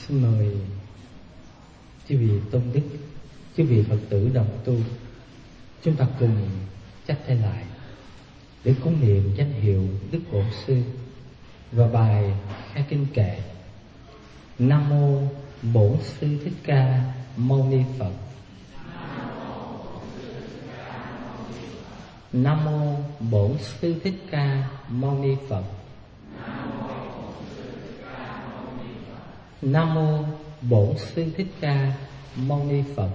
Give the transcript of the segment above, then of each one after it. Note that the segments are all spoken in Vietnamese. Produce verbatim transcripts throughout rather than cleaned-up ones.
Xin mời chư vị tôn đức, chư vị Phật tử đồng tu, chúng ta cùng chắp tay lại để cúng niệm danh hiệu Đức Bổn Sư và bài khai kinh kệ. Nam mô Bổn Sư Thích Ca Mâu Ni Phật. Nam mô Bổn Sư Thích Ca Mâu Ni Phật. Nam mô Bổn Sư Thích Ca Mâu Ni Phật.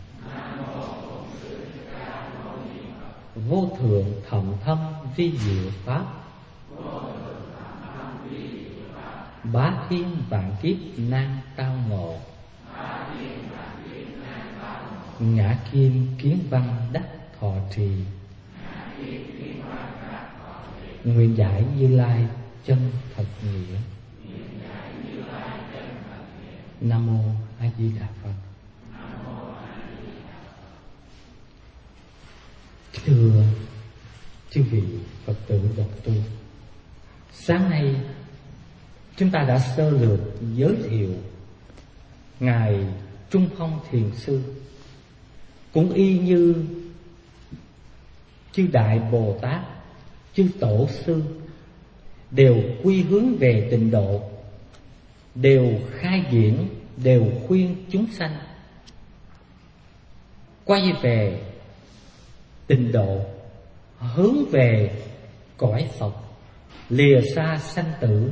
Vô thượng thậm thâm vi diệu pháp, bá thiên vạn kiếp nan tao ngộ. Ngã kim kiến văn đắc thọ trì, nguyện giải Như Lai chân thật nghĩa. Nam mô A Di Đà Phật. Thưa chư vị Phật tử đồng tu, sáng nay chúng ta đã sơ lược giới thiệu ngài Trung Phong Thiền Sư, cũng y như chư Đại Bồ Tát, chư Tổ Sư đều quy hướng về tịnh độ, đều khai diễn, đều khuyên chúng sanh quay về tịnh độ, hướng về cõi Phật, lìa xa sanh tử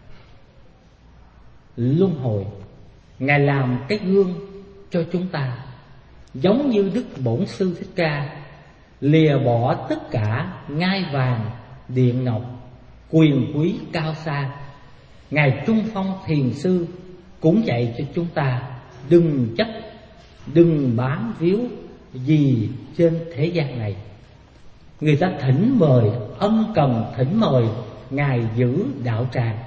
luân hồi. Ngài làm cái gương cho chúng ta, giống như Đức Bổn Sư Thích Ca lìa bỏ tất cả ngai vàng điện ngọc, quyền quý cao xa. Ngài Trung Phong Thiền Sư cũng dạy cho chúng ta đừng chấp, đừng bám víu gì trên thế gian này. Người ta thỉnh mời, ân cần thỉnh mời Ngài giữ đạo tràng,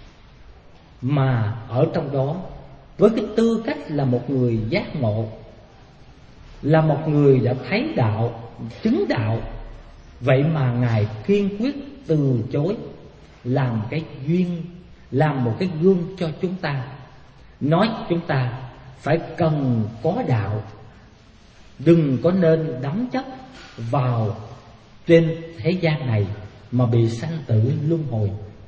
mà ở trong đó với cái tư cách là một người giác ngộ, là một người đã thấy đạo, chứng đạo, vậy mà Ngài kiên quyết từ chối làm cái duyên, làm một cái gương cho chúng ta, nói chúng ta phải cần có đạo, đừng có nên đắm chấp vào trên thế gian này mà bị sanh tử luân hồi.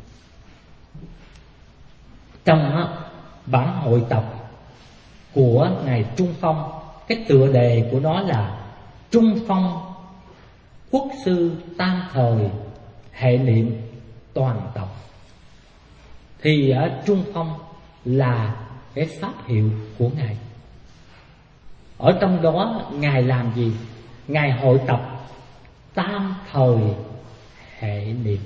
Trong bản hội tập của ngài Trung Phong, cái tựa đề của nó là Trung Phong Quốc Sư Tam Thời Hệ Niệm Toàn Tập. Thì ở Trung Phong là cái pháp hiệu của ngài. Ở trong đó ngài làm gì? Ngài hội tập tam thời hệ niệm.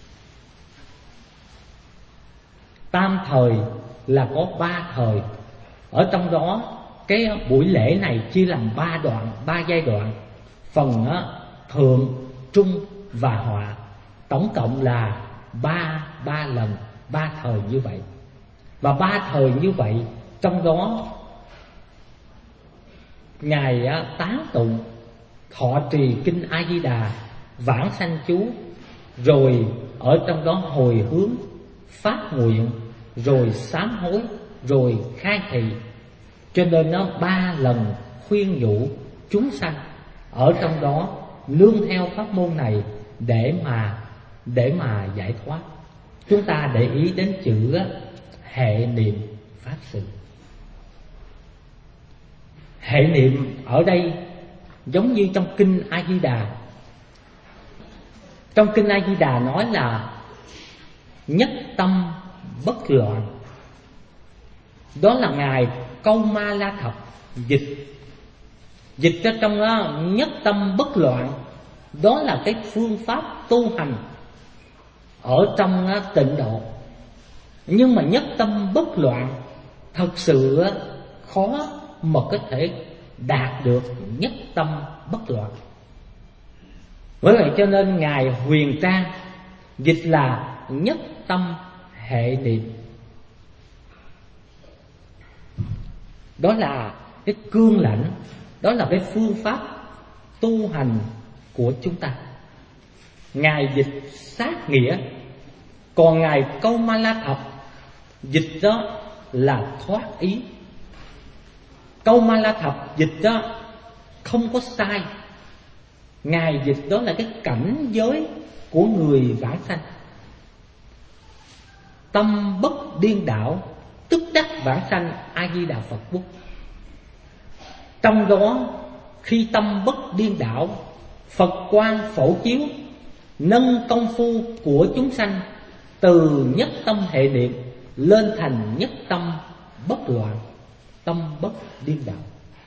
Tam thời là có ba thời. Ở trong đó cái buổi lễ này chia làm ba đoạn, ba giai đoạn. Phần thượng, trung và họa. Tổng cộng là ba ba lần, ba thời như vậy. Và ba thời như vậy, trong đó ngài tán tụng, thọ trì kinh A Di Đà, vãng sanh chú, rồi ở trong đó hồi hướng, phát nguyện, rồi sám hối, rồi khai thị. Cho nên nó ba lần khuyên nhủ chúng sanh ở trong đó nương theo pháp môn này để mà để mà giải thoát. Chúng ta để ý đến chữ hệ niệm pháp sự. Hệ niệm ở đây giống như trong kinh A Di Đà. Trong kinh A Di Đà nói là nhất tâm bất loạn. Đó là ngài Câu Ma La Thập dịch dịch ra trong đó, nhất tâm bất loạn. Đó là cái phương pháp tu hành ở trong tịnh độ. Nhưng mà nhất tâm bất loạn thật sự khó mà có thể đạt được nhất tâm bất loạn. Bởi vậy cho nên ngài Huyền Trang dịch là nhất tâm hệ niệm. Đó là cái cương lãnh, đó là cái phương pháp tu hành của chúng ta. Ngài dịch sát nghĩa, còn ngài Câu Ma La Thập dịch đó là thoát ý. Câu Ma La Thập dịch đó không có sai. Ngài dịch đó là cái cảnh giới của người vãng sanh. Tâm bất điên đảo, tức đắc vãng sanh, A Di Đà Phật Quốc. Trong đó khi tâm bất điên đảo, Phật quang phổ chiếu, nâng công phu của chúng sanh từ nhất tâm hệ niệm lên thành nhất tâm bất loạn, tâm bất điên đảo.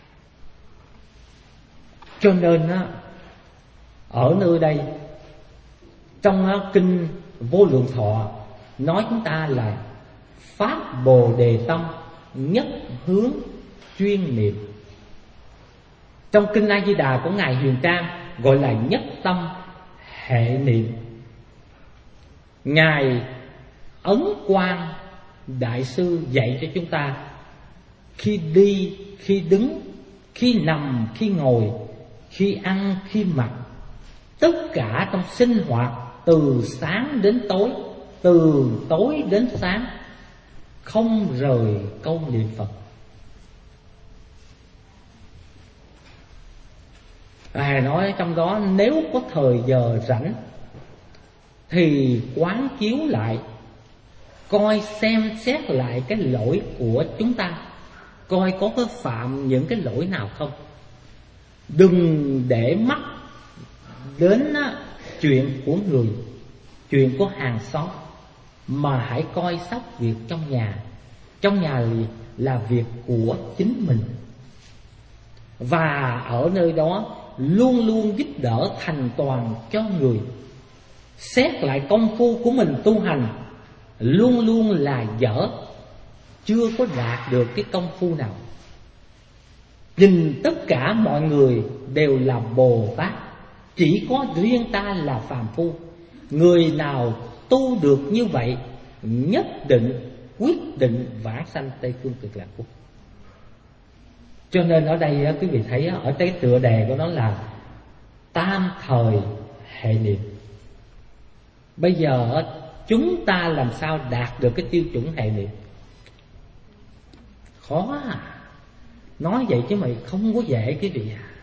Cho nên á, ở nơi đây trong kinh Vô Lượng Thọ nói chúng ta là pháp Bồ Đề tâm, nhất hướng chuyên niệm. Trong kinh A Di Đà của ngài Huyền Trang gọi là nhất tâm hệ niệm. Ngài Ấn Quang Đại sư dạy cho chúng ta khi đi, khi đứng, khi nằm, khi ngồi, khi ăn, khi mặc, tất cả trong sinh hoạt từ sáng đến tối, từ tối đến sáng, không rời câu niệm Phật. Ngài nói trong đó nếu có thời giờ rảnh thì quán chiếu lại, coi xem xét lại cái lỗi của chúng ta, coi có cái phạm những cái lỗi nào không. Đừng để mắt đến chuyện của người, chuyện của hàng xóm, mà hãy coi sóc việc trong nhà. Trong nhà là việc của chính mình. Và ở nơi đó luôn luôn giúp đỡ thành toàn cho người. Xét lại công phu của mình tu hành luôn luôn là dở, chưa có đạt được cái công phu nào. Nhìn tất cả mọi người đều là Bồ Tát, chỉ có riêng ta là phàm phu. Người nào tu được như vậy nhất định quyết định vãng sanh Tây Phương Cực Lạc Quốc. Cho nên ở đây quý vị thấy ở cái tựa đề của nó là tam thời hệ niệm. Bây giờ chúng ta làm sao đạt được cái tiêu chuẩn hệ niệm? Khó à. Nói vậy chứ mày không có dễ quý vị à.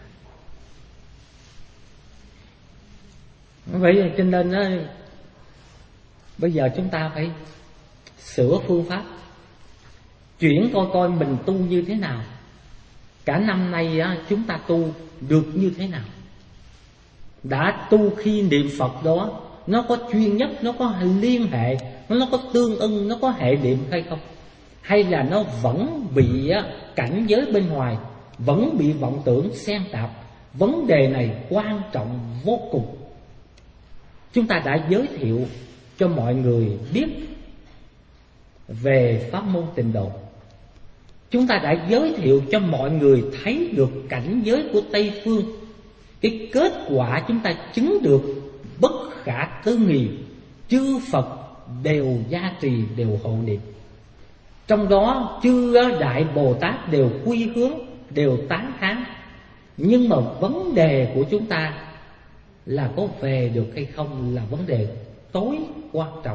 Vậy cho nên đó, bây giờ chúng ta phải sửa phương pháp, chuyển coi coi mình tu như thế nào. Cả năm nay á, chúng ta tu được như thế nào? Đã tu khi niệm Phật đó nó có chuyên nhất, nó có liên hệ, nó có tương ưng, nó có hệ niệm hay không? Hay là nó vẫn bị cảnh giới bên ngoài, vẫn bị vọng tưởng xen tạp? Vấn đề này quan trọng vô cùng. Chúng ta đã giới thiệu cho mọi người biết về pháp môn Tịnh Độ. Chúng ta đã giới thiệu cho mọi người thấy được cảnh giới của Tây Phương. Cái kết quả chúng ta chứng được bất khả tư nghị, chư Phật đều gia trì, đều hộ niệm. Trong đó chư Đại Bồ Tát đều quy hướng, đều tán thán. Nhưng mà vấn đề của chúng ta là có về được hay không là vấn đề tối quan trọng.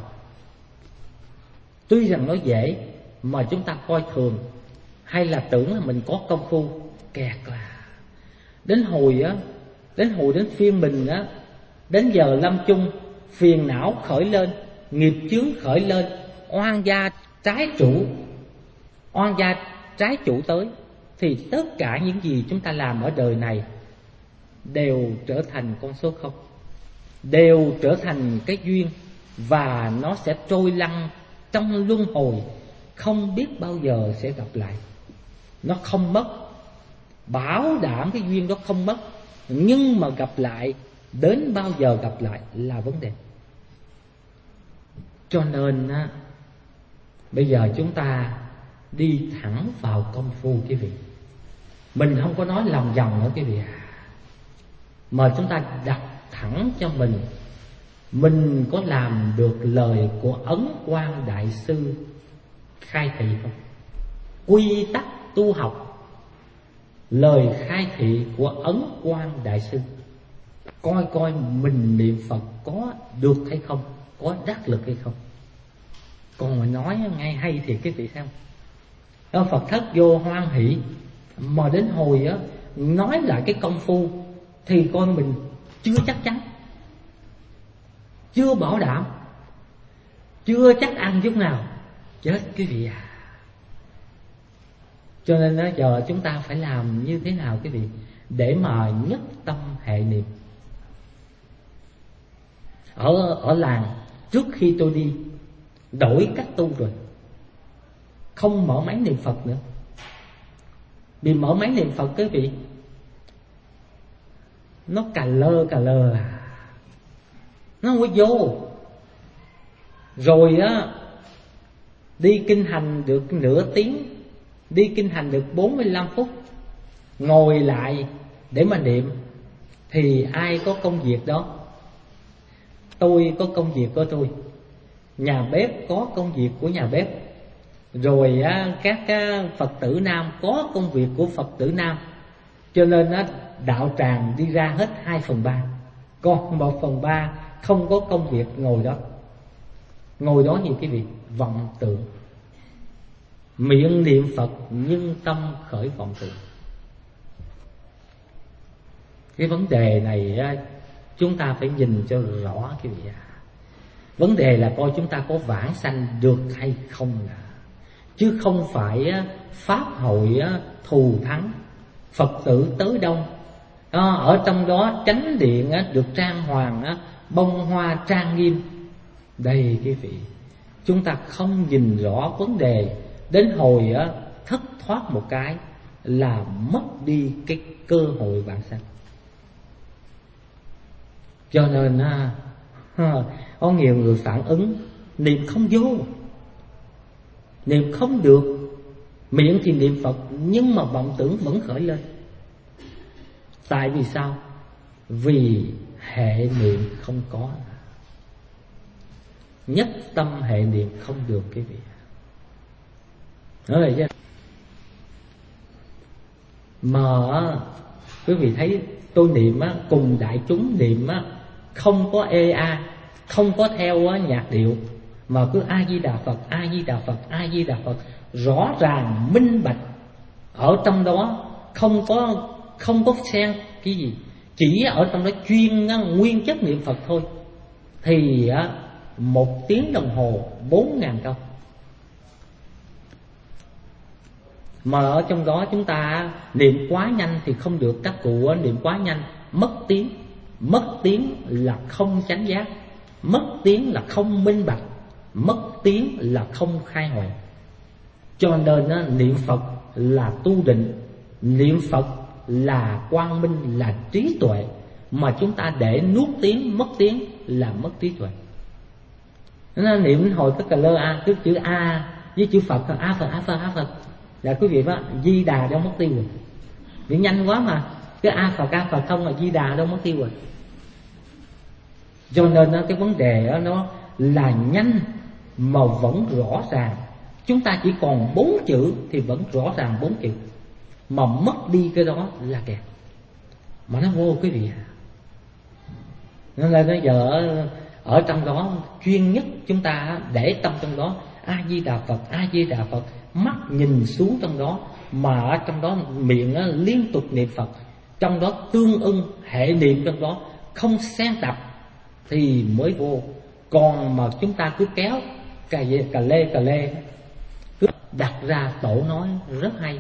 Tuy rằng nó dễ mà chúng ta coi thường, hay là tưởng là mình có công phu, kẹt là đến hồi á, đến hồi đến phiên mình á, đến giờ lâm chung, phiền não khởi lên, nghiệp chướng khởi lên, oan gia trái chủ, oan gia trái chủ tới, thì tất cả những gì chúng ta làm ở đời này đều trở thành con số không, đều trở thành cái duyên, và nó sẽ trôi lăn trong luân hồi, không biết bao giờ sẽ gặp lại. Nó không mất, bảo đảm cái duyên đó không mất. Nhưng mà gặp lại, đến bao giờ gặp lại là vấn đề. Cho nên á, bây giờ chúng ta đi thẳng vào công phu quý vị. Mình không có nói lòng vòng nữa quý vị à, mà chúng ta đặt thẳng cho mình. Mình có làm được lời của Ấn Quang Đại sư khai thị không? Quy tắc tu học, lời khai thị của Ấn Quang Đại sư, coi coi mình niệm Phật có được hay không, có đắc lực hay không. Còn mà nói ngay hay thì quý vị xem, Phật thất vô hoan hỷ. Mà đến hồi á nói lại cái công phu thì con mình chưa chắc chắn, chưa bảo đảm, chưa chắc ăn chút nào. Chết quý vị à. Cho nên đó, giờ chúng ta phải làm như thế nào quý vị để mà nhất tâm hệ niệm. Ở ở làng trước khi tôi đi đổi cách tu rồi, không mở máy niệm Phật nữa. Vì mở máy niệm Phật quý vị, nó cà lơ cà lơ à, nó không có vô. Rồi á đi kinh hành được nửa tiếng, đi kinh hành được bốn mươi lăm phút, ngồi lại để mà niệm thì ai có công việc đó. Tôi có công việc của tôi, nhà bếp có công việc của nhà bếp, rồi á, các á, Phật tử nam có công việc của Phật tử nam. Cho nên á, đạo tràng đi ra hết hai phần ba, còn một phần ba không có công việc ngồi đó. Ngồi đó như cái việc vọng tưởng, miệng niệm Phật nhưng tâm khởi vọng tưởng. Cái vấn đề này á, chúng ta phải nhìn cho rõ cái vị à. Vấn đề là coi chúng ta có vãng sanh được hay không à. Chứ không phải á, pháp hội á, thù thắng, Phật tử tới đông à, ở trong đó chánh điện á, được trang hoàng á, bông hoa trang nghiêm. Đây quý vị, chúng ta không nhìn rõ vấn đề, đến hồi á, thất thoát một cái là mất đi cái cơ hội vãng sanh. Cho nên á, có nhiều người phản ứng niệm không vô, niệm không được, miệng thì niệm Phật nhưng mà vọng tưởng vẫn khởi lên. Tại vì sao? Vì hệ niệm không có, nhất tâm hệ niệm không được quý vị. Nói vậy chứ. Mà quý vị thấy tôi niệm á, cùng đại chúng niệm á, không có ê a, không có theo á, nhạc điệu, mà cứ A Di Đà Phật, A Di Đà Phật, A Di Đà Phật, rõ ràng minh bạch. Ở trong đó không có không có xen cái gì, chỉ ở trong đó chuyên á, nguyên chất niệm Phật thôi, thì á, một tiếng đồng hồ bốn ngàn câu. Mà ở trong đó chúng ta niệm quá nhanh thì không được. Các cụ niệm quá nhanh mất tiếng. Mất tiếng là không chánh giác, mất tiếng là không minh bạch, mất tiếng là không khai huệ. Cho nên niệm Phật là tu định, niệm Phật là quang minh, là trí tuệ. Mà chúng ta để nuốt tiếng, mất tiếng là mất trí tuệ. Nên niệm hồi cái cà lơ a, cứ chữ A với chữ Phật, A Phật, A Phật, A Phật là quý vị đó, Di Đà đâu mất tiêu rồi. Vì nhanh quá mà, cái A Phật, A Phật không là Di Đà đâu mất tiêu rồi. Cho nên cái vấn đề đó nó là nhanh mà vẫn rõ ràng. Chúng ta chỉ còn bốn chữ thì vẫn rõ ràng bốn chữ, mà mất đi cái đó là kẹt. Mà nó vô quý vị à. Nên là bây giờ ở, ở trong đó chuyên nhất chúng ta để tâm trong đó, A Di Đà Phật, A Di Đà Phật, mắt nhìn xuống trong đó, mà ở trong đó miệng liên tục niệm Phật, trong đó tương ưng hệ niệm trong đó, không xen tập thì mới vô. Còn mà chúng ta cứ kéo cà, cà lê cà lê cứ đặt ra. Tổ nói rất hay: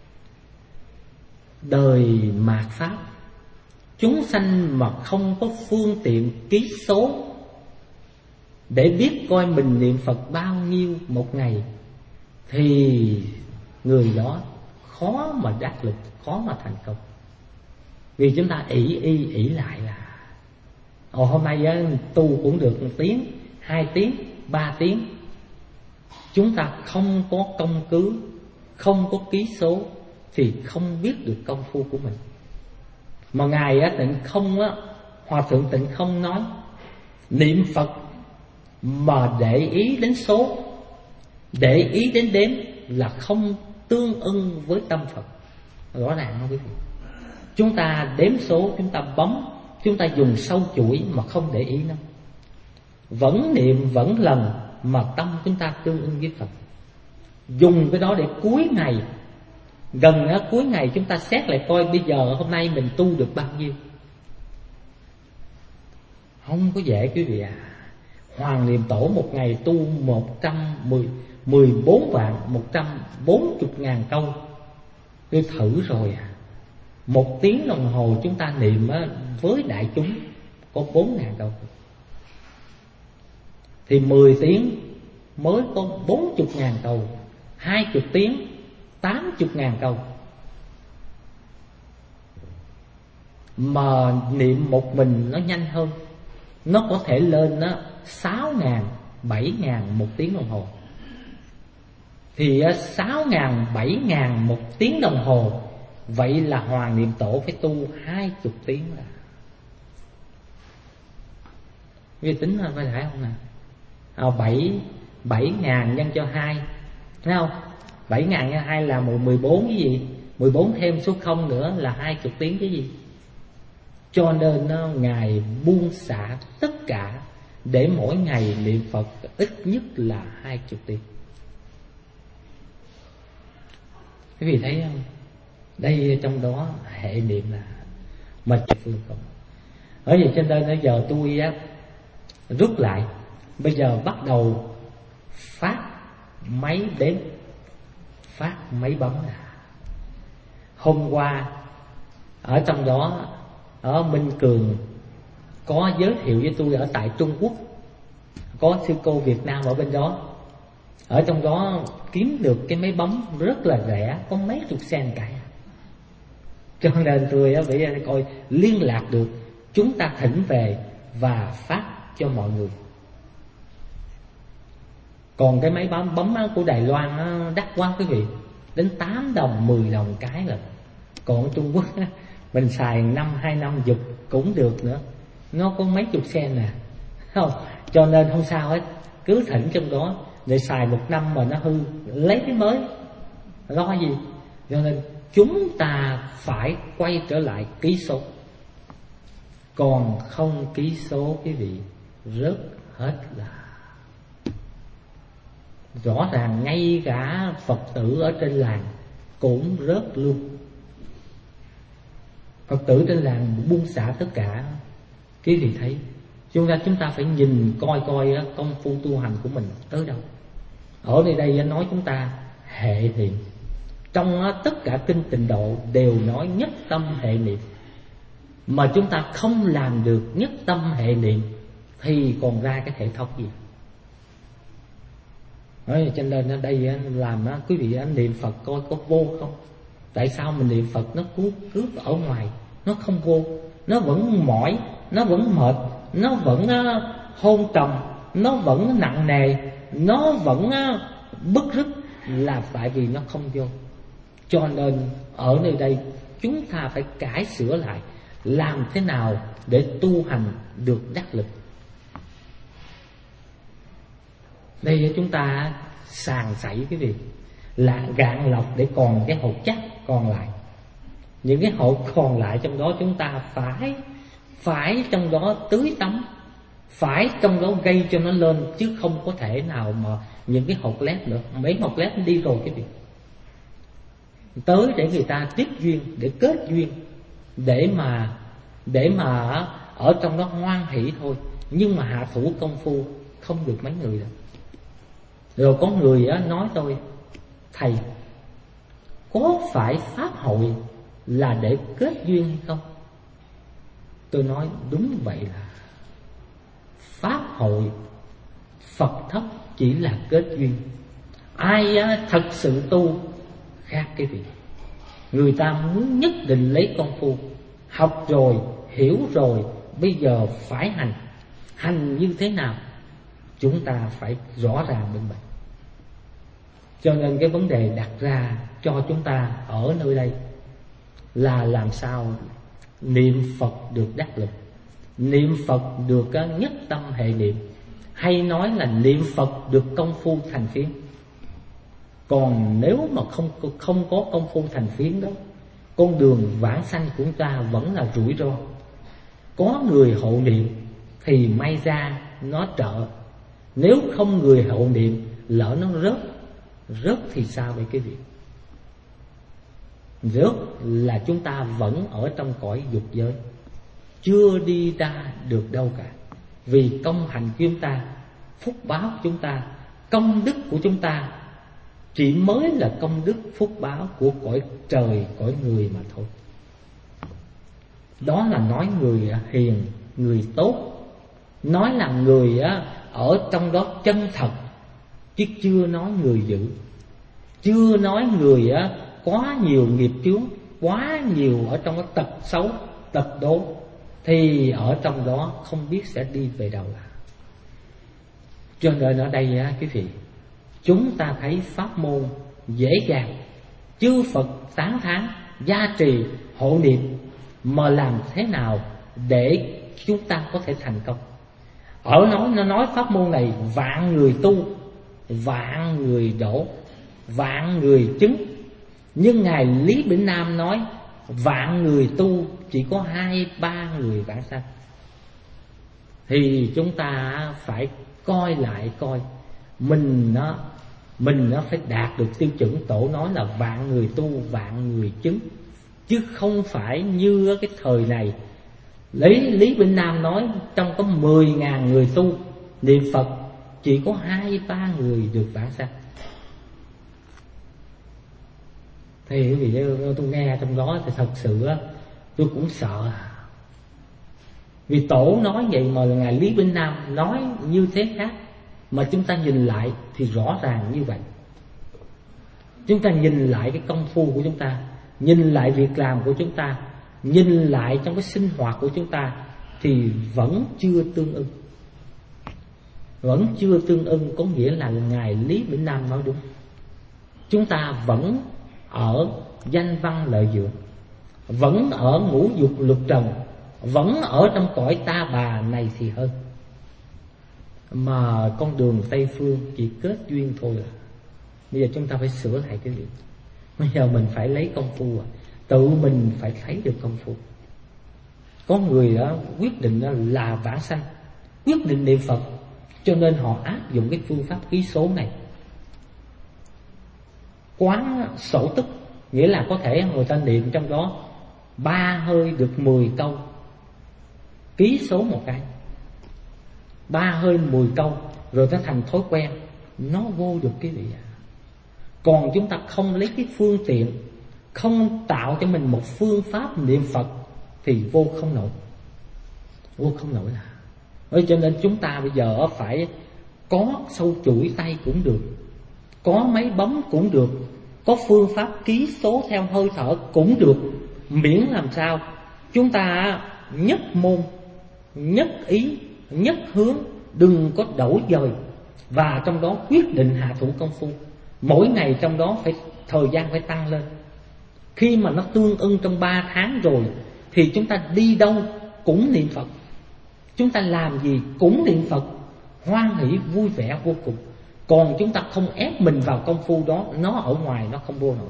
đời mạt pháp, chúng sanh mà không có phương tiện ký số để biết coi mình niệm Phật bao nhiêu một ngày, thì người đó khó mà đắc lực, khó mà thành công. Vì chúng ta ỷ y ỷ lại là Ồ, hôm nay á, tu cũng được một tiếng, hai tiếng, ba tiếng. Chúng ta không có công cứ, không có ký số thì không biết được công phu của mình. Mà Ngài á, Tịnh Không á, Hòa Thượng Tịnh Không nói niệm Phật mà để ý đến số, để ý đến đếm là không tương ưng với tâm Phật. Rõ ràng không quý vị? Chúng ta đếm số, chúng ta bấm, chúng ta dùng sâu chuỗi mà không để ý nó, vẫn niệm vẫn lần mà tâm chúng ta tương ưng với Phật. dùng cái đó để cuối ngày, gần á, cuối ngày chúng ta xét lại coi bây giờ hôm nay mình tu được bao nhiêu. Không có dễ quý vị à. Hoàng Niệm Tổ một ngày tu một trăm mười bốn vạn một trăm bốn mươi ngàn câu. Tôi thử rồi à. Một tiếng đồng hồ chúng ta niệm á, với đại chúng có bốn ngàn câu, thì mười tiếng mới có bốn mươi ngàn câu, hai mươi tiếng tám mươi ngàn câu. Mà niệm một mình nó nhanh hơn, nó có thể lên đó sáu ngàn, bảy ngàn một tiếng đồng hồ. Thì sáu ngàn, bảy ngàn một tiếng đồng hồ, vậy là Hoàng Niệm Tổ phải tu hai mươi tiếng là. Vì tính là phải phải không nè? À, bảy, bảy ngàn nhân cho hai, thấy không? Bảy ngàn nhân hai là mười bốn cái gì? Mười bốn thêm số không nữa là hai mươi tiếng cái gì? Cho nên nó Ngài buông xả tất cả để mỗi ngày niệm Phật ít nhất là hai mươi tiếng. Quý vị thấy không? Đây trong đó hệ niệm là mà phương cộng. Ở vậy cho nên bây giờ tôi á, rút lại. Bây giờ bắt đầu phát máy đếm, phát máy bấm là. Hôm qua ở trong đó, ở Minh Cường có giới thiệu với tôi ở tại Trung Quốc, có sư cô Việt Nam ở bên đó. Ở trong đó kiếm được cái máy bấm rất là rẻ, có mấy chục sen cả. Cho nên tôi bây giờ coi liên lạc được, chúng ta thỉnh về và phát cho mọi người. Còn cái máy bấm bấm của Đài Loan nó đắt quá quý vị, đến tám đồng, mười đồng cái rồi. Còn Trung Quốc mình xài năm, hai năm dục cũng được nữa, nó có mấy chục sen nè, không? Cho nên không sao hết, cứ thỉnh trong đó để xài một năm mà nó hư, lấy cái mới, lo gì? Cho nên chúng ta phải quay trở lại ký số. Còn không ký số quý vị rớt hết là. Rõ ràng ngay cả Phật tử ở trên làng cũng rớt luôn. Phật tử trên làng buông xả tất cả. Quý vị thấy, chúng ta chúng ta phải nhìn coi coi công phu tu hành của mình tới đâu. Ở đây đây nói chúng ta hệ niệm. Trong tất cả kinh Tịnh Độ đều nói nhất tâm hệ niệm. Mà chúng ta không làm được nhất tâm hệ niệm thì còn ra cái thể thống gì? Nói cho nên ở đây làm quý vị niệm Phật coi có vô không? Tại sao mình niệm Phật nó cứ cướp ở ngoài, nó không vô, nó vẫn mỏi, nó vẫn mệt, nó vẫn hôn trầm, nó vẫn nặng nề, nó vẫn bứt rứt, là tại vì nó không vô. Cho nên ở nơi đây chúng ta phải cải sửa lại, làm thế nào để tu hành được đắc lực. Đây chúng ta sàng sảy cái việc là gạn lọc để còn cái hột chắc còn lại. Những cái hột còn lại trong đó chúng ta phải phải trong đó tưới tắm, phải trong đó gây cho nó lên, chứ không có thể nào mà những cái hột lép nữa. Mấy hột lép đi rồi cái việc tới để người ta tiếp duyên, để kết duyên, để mà để mà ở trong đó hoan hỷ thôi. Nhưng mà hạ thủ công phu không được mấy người đâu. Rồi có người nói tôi: thầy, có phải pháp hội là để kết duyên hay không? Tôi nói đúng vậy, là pháp hội Phật thất chỉ là kết duyên. Ai thật sự tu khác cái việc. Người ta muốn nhất định lấy công phu, học rồi, hiểu rồi, bây giờ phải hành. Hành như thế nào? Chúng ta phải rõ ràng minh bạch. Cho nên cái vấn đề đặt ra cho chúng ta ở nơi đây là làm sao niệm Phật được đắc lực, niệm Phật được nhất tâm hệ niệm, hay nói là niệm Phật được công phu thành phiến. Còn nếu mà không không có công phu thành phiến đó, con đường vãng sanh của chúng ta vẫn là rủi ro. Có người hộ niệm thì may ra nó trợ, nếu không người hộ niệm lỡ nó rớt Rớt thì sao vậy quý vị? Rớt là chúng ta vẫn ở trong cõi dục giới, chưa đi ra được đâu cả. Vì công hành của chúng ta, phúc báo của chúng ta, công đức của chúng ta chỉ mới là công đức phúc báo của cõi trời, cõi người mà thôi. Đó là nói người hiền, người tốt, nói là người ở trong đó chân thật, chứ chưa nói người dữ, chưa nói người quá nhiều nghiệp chướng, quá nhiều ở trong cái tật xấu, tật đố, thì ở trong đó không biết sẽ đi về đâu. Cho nên ở đây quý vị, chúng ta thấy pháp môn dễ dàng, chư Phật tán thán, gia trì, hộ niệm, mà làm thế nào để chúng ta có thể thành công? Ở nói nó nói pháp môn này vạn người tu, vạn người đổ, vạn người chứng. Nhưng ngài Lý Bỉnh Nam nói vạn người tu chỉ có hai ba người vãng sanh. Thì chúng ta phải coi lại coi mình nó mình nó phải đạt được tiêu chuẩn. Tổ nói là vạn người tu, vạn người chứng, chứ không phải như cái thời này Lý Lý Bỉnh Nam nói trong có mười ngàn người tu niệm Phật, chỉ có hai ba người được vãng sanh. Thì vì tôi nghe trong đó thì thật sự tôi cũng sợ. Vì tổ nói vậy mà ngài Lý Bỉnh Nam nói như thế khác, mà chúng ta nhìn lại thì rõ ràng như vậy. Chúng ta nhìn lại cái công phu của chúng ta, nhìn lại việc làm của chúng ta, nhìn lại trong cái sinh hoạt của chúng ta, thì vẫn chưa tương ưng. Vẫn chưa tương ưng có nghĩa là ngài Lý Bỉnh Nam nói đúng. Chúng ta vẫn ở danh văn lợi dưỡng, vẫn ở ngũ dục lục trần, vẫn ở trong cõi ta bà này thì hơn. Mà con đường Tây Phương chỉ kết duyên thôi à. Bây giờ chúng ta phải sửa lại cái việc. Bây giờ mình phải lấy công phu à. Tự mình phải thấy được công phu. Có người đó quyết định đó là vãng sanh, quyết định niệm Phật, cho nên họ áp dụng cái phương pháp ký số này. Quán sổ tức, nghĩa là có thể người ta niệm trong đó ba hơi được mười câu, ký số một cái, ba hơi mười câu, rồi nó thành thói quen, nó vô được cái gì à. Còn chúng ta không lấy cái phương tiện, không tạo cho mình một phương pháp niệm Phật thì vô không nổi, vô không nổi là. Bởi cho nên chúng ta bây giờ phải có sâu chuỗi tay cũng được, có máy bấm cũng được, có phương pháp ký số theo hơi thở cũng được, miễn làm sao chúng ta nhất môn, nhất ý, nhất hướng, đừng có đổi dời. Và trong đó quyết định hạ thủ công phu. Mỗi ngày trong đó phải thời gian phải tăng lên. Khi mà nó tương ưng trong ba tháng rồi thì chúng ta đi đâu cũng niệm Phật, chúng ta làm gì cũng niệm Phật, hoan hỷ vui vẻ vô cùng. Còn chúng ta không ép mình vào công phu đó, nó ở ngoài nó không vô nổi.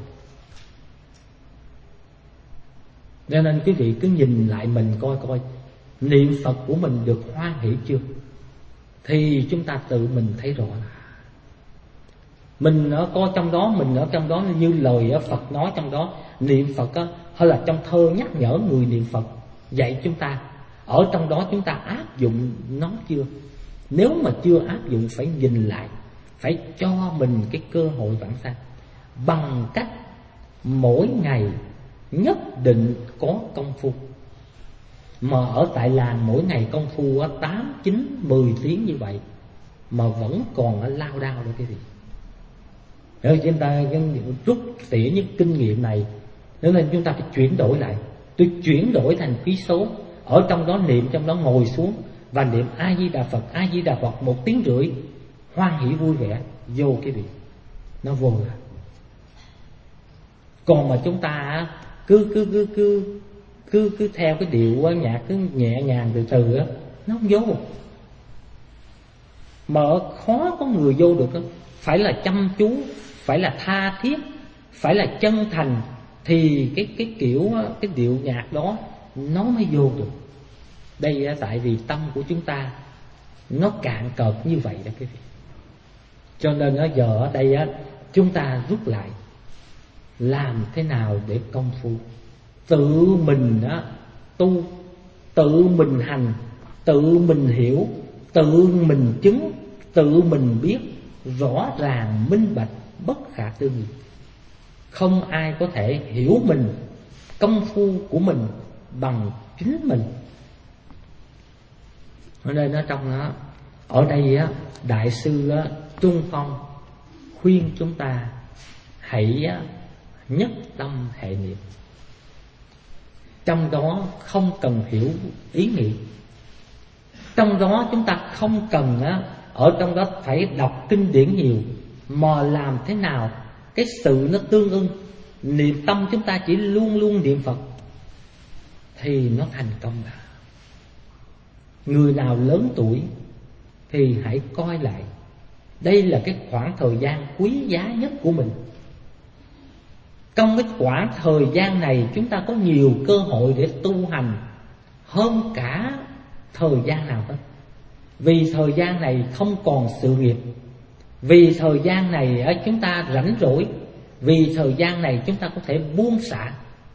Cho nên quý vị cứ nhìn lại mình coi coi niệm Phật của mình được hoan hỷ chưa, thì chúng ta tự mình thấy rõ là mình ở coi trong đó, mình ở trong đó như lời Phật nói trong đó. Niệm Phật á, hay là trong thơ nhắc nhở người niệm Phật, dạy chúng ta, ở trong đó chúng ta áp dụng nó chưa? Nếu mà chưa áp dụng phải nhìn lại, phải cho mình cái cơ hội vãng sanh bằng cách mỗi ngày nhất định có công phu. Mà ở tại làng mỗi ngày công phu tám, chín, mười tiếng như vậy mà vẫn còn lao đao đó cái gì. Rồi chúng ta rút tỉa những kinh nghiệm này, nên chúng ta phải chuyển đổi lại. Tôi chuyển đổi thành ký số, ở trong đó niệm, trong đó ngồi xuống và niệm A Di Đà Phật, A Di Đà Phật một tiếng rưỡi, hoan hỷ vui vẻ vô cái việc nó vô rồi. Còn mà chúng ta cứ cứ cứ cứ cứ cứ theo cái điệu nhạc cứ nhẹ nhàng từ từ á, nó không vô. Mà khó có người vô được đó. Phải là chăm chú, phải là tha thiết, phải là chân thành, thì cái cái kiểu cái điệu nhạc đó nó mới vô được. Đây tại vì tâm của chúng ta nó cạn cợt như vậy đó quý vị. Cho nên giờ ở đây chúng ta rút lại, làm thế nào để công phu tự mình đó, tu, tự mình hành, tự mình hiểu, tự mình chứng, tự mình biết, rõ ràng minh bạch, bất khả tư nghị. Không ai có thể hiểu mình, công phu của mình bằng chính mình. Ở đây nó trong đó, ở đây á, đại sư á, Trung Phong khuyên chúng ta hãy á, nhất tâm hệ niệm. Trong đó không cần hiểu ý nghĩa, trong đó chúng ta không cần á, ở trong đó phải đọc kinh điển nhiều, mà làm thế nào cái sự nó tương ưng. Niệm tâm chúng ta chỉ luôn luôn niệm Phật thì nó thành công đã. Người nào lớn tuổi thì hãy coi lại, đây là cái khoảng thời gian quý giá nhất của mình. Trong cái khoảng thời gian này chúng ta có nhiều cơ hội để tu hành hơn cả thời gian nào hết. Vì thời gian này không còn sự nghiệp, vì thời gian này chúng ta rảnh rỗi, vì thời gian này chúng ta có thể buông xả.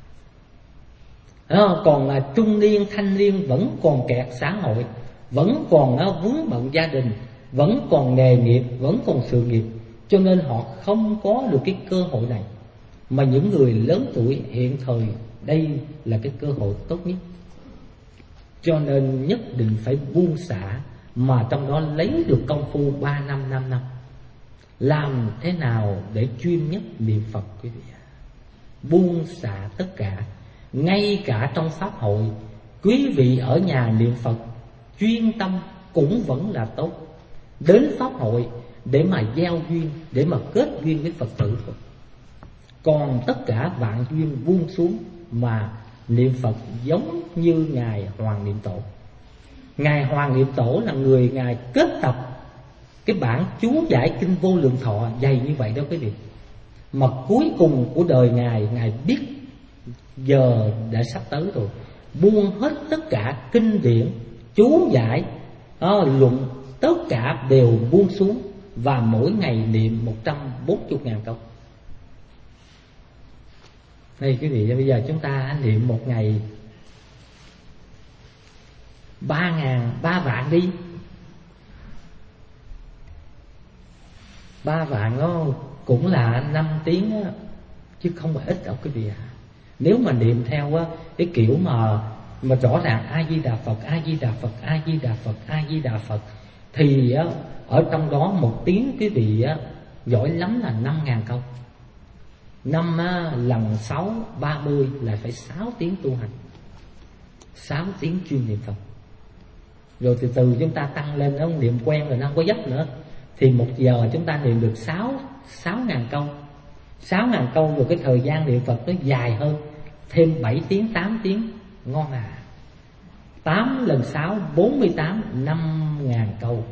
Còn là trung niên thanh niên vẫn còn kẹt xã hội, vẫn còn vướng bận gia đình, vẫn còn nghề nghiệp, vẫn còn sự nghiệp, cho nên họ không có được cái cơ hội này. Mà những người lớn tuổi hiện thời, đây là cái cơ hội tốt nhất. Cho nên nhất định phải buông xả, mà trong đó lấy được công phu ba năm, năm năm. Làm thế nào để chuyên nhất niệm Phật quý vị? Buông xả tất cả. Ngay cả trong pháp hội, quý vị ở nhà niệm Phật chuyên tâm cũng vẫn là tốt. Đến pháp hội để mà gieo duyên, để mà kết duyên với Phật tử thôi. Còn tất cả vạn duyên buông xuống mà niệm Phật giống như Ngài Hoàng Niệm Tổ. Ngài Hoàng Niệm Tổ là người Ngài kết tập cái bản chú giải kinh Vô Lượng Thọ dày như vậy đó quý vị. Mà cuối cùng của đời Ngài, Ngài biết giờ đã sắp tới rồi, buông hết tất cả kinh điển, chú giải, đó, luận, tất cả đều buông xuống. Và mỗi ngày niệm một trăm bốn mươi ngàn câu. Đây quý vị, bây giờ chúng ta niệm một ngày ba ngàn, ba vạn đi. Ba vạn nó cũng là năm tiếng đó, chứ không phải ít đâu quý vị ạ. À. Nếu mà niệm theo á, cái kiểu mà mà rõ ràng A Di Đà Phật, A Di Đà Phật, A Di Đà Phật, A Di Đà Phật, thì á, ở trong đó một tiếng quý vị á, giỏi lắm là năm ngàn câu. Năm á, lần sáu, ba mươi là phải sáu tiếng tu hành, sáu tiếng chuyên niệm Phật. Rồi từ từ chúng ta tăng lên, nó niệm quen rồi nó không có dấp nữa, thì một giờ chúng ta niệm được sáu, sáu ngàn câu. Sáu ngàn câu rồi cái thời gian niệm Phật nó dài hơn, thêm bảy tiếng, tám tiếng, ngon à. Tám lần sáu, bốn mươi tám, năm ngàn câu.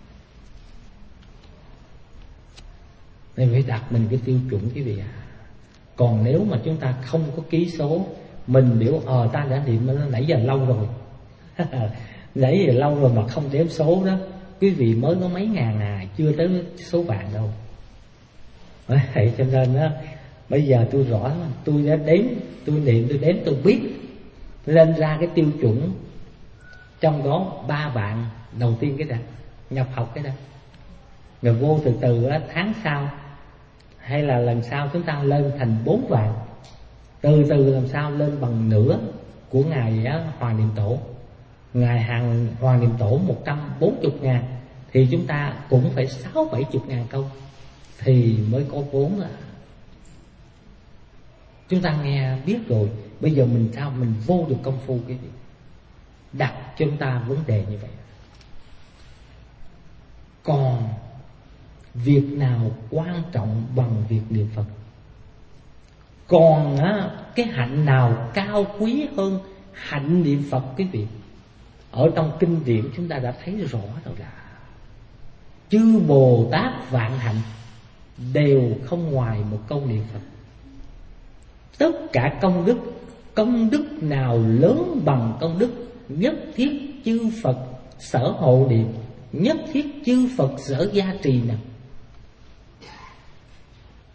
Nên phải đặt mình cái tiêu chuẩn quý vị ạ. À. Còn nếu mà chúng ta không có ký số, mình biểu ờ ta đã niệm nãy giờ lâu rồi nãy giờ lâu rồi mà không đếm số đó, quý vị mới có mấy ngàn à, chưa tới số vạn đâu. Vậy cho nên đó, bây giờ tôi rõ, tôi đã đếm, tôi niệm, tôi đếm, tôi biết lên ra cái tiêu chuẩn. Trong đó ba vạn đầu tiên cái đã, nhập học cái đã. Rồi vô từ từ đó, tháng sau hay là lần sau chúng ta lên thành bốn vạn. Từ từ làm sao lên bằng nửa của Ngài Hoàng Niệm Tổ. Ngài hàng Hoàng Niệm Tổ một trăm bốn mươi ngàn, thì chúng ta cũng phải sáu bảy chục ngàn câu thì mới có vốn à. Chúng ta nghe biết rồi, bây giờ mình sao mình vô được công phu cái gì? Đặt cho chúng ta vấn đề như vậy. Còn việc nào quan trọng bằng việc niệm Phật? Còn á, cái hạnh nào cao quý hơn hạnh niệm Phật quý vị? Ở trong kinh điển chúng ta đã thấy rõ rồi là chư Bồ Tát vạn hạnh đều không ngoài một câu niệm Phật. Tất cả công đức, công đức nào lớn bằng công đức nhất thiết chư Phật sở hộ niệm, nhất thiết chư Phật sở gia trì nào?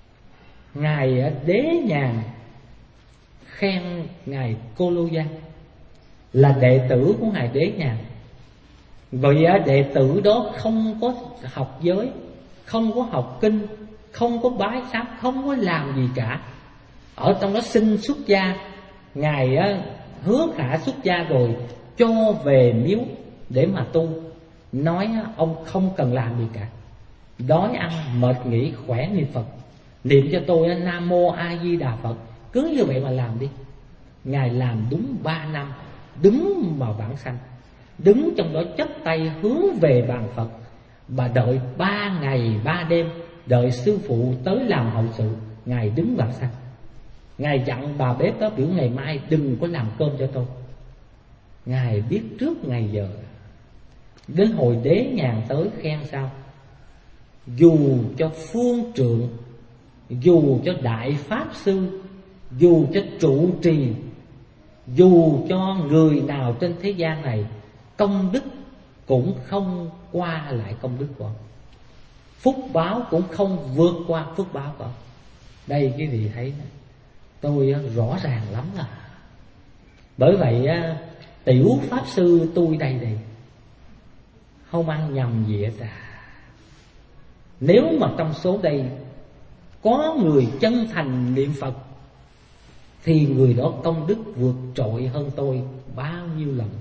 Ngài Đế Nhàn khen ngài Cô Lô Giang là đệ tử của ngài Đế Nhàn. Vì đệ tử đó không có học giới, không có học kinh, không có bái sám, không có làm gì cả. Ở trong đó xin xuất gia. Ngài hứa khả xuất gia rồi cho về miếu để mà tu. Nói ông không cần làm gì cả, đói ăn mệt nghỉ khỏe niệm Phật, niệm cho tôi Nam Mô A Di Đà Phật. Cứ như vậy mà làm đi. Ngài làm đúng ba năm, đứng vào bản sanh, đứng trong đó chắp tay hướng về bàn Phật, và đợi ba ngày ba đêm, đợi sư phụ tới làm hậu sự. Ngài đứng bản sanh. Ngài dặn bà bếp đó, biểu ngày mai đừng có làm cơm cho tôi. Ngài biết trước ngày giờ. Đến hồi Đế Nhàn tới khen sao: dù cho phương trượng, dù cho đại pháp sư, dù cho trụ trì, dù cho người nào trên thế gian này, công đức cũng không qua lại công đức của ông, phúc báo cũng không vượt qua phúc báo của ông. Đây quý vị thấy tôi rõ ràng lắm à. Bởi vậy tiểu pháp sư tôi đây đây không ăn nhầm gì hết à. Nếu mà trong số đây có người chân thành niệm Phật thì người đó công đức vượt trội hơn tôi bao nhiêu lần.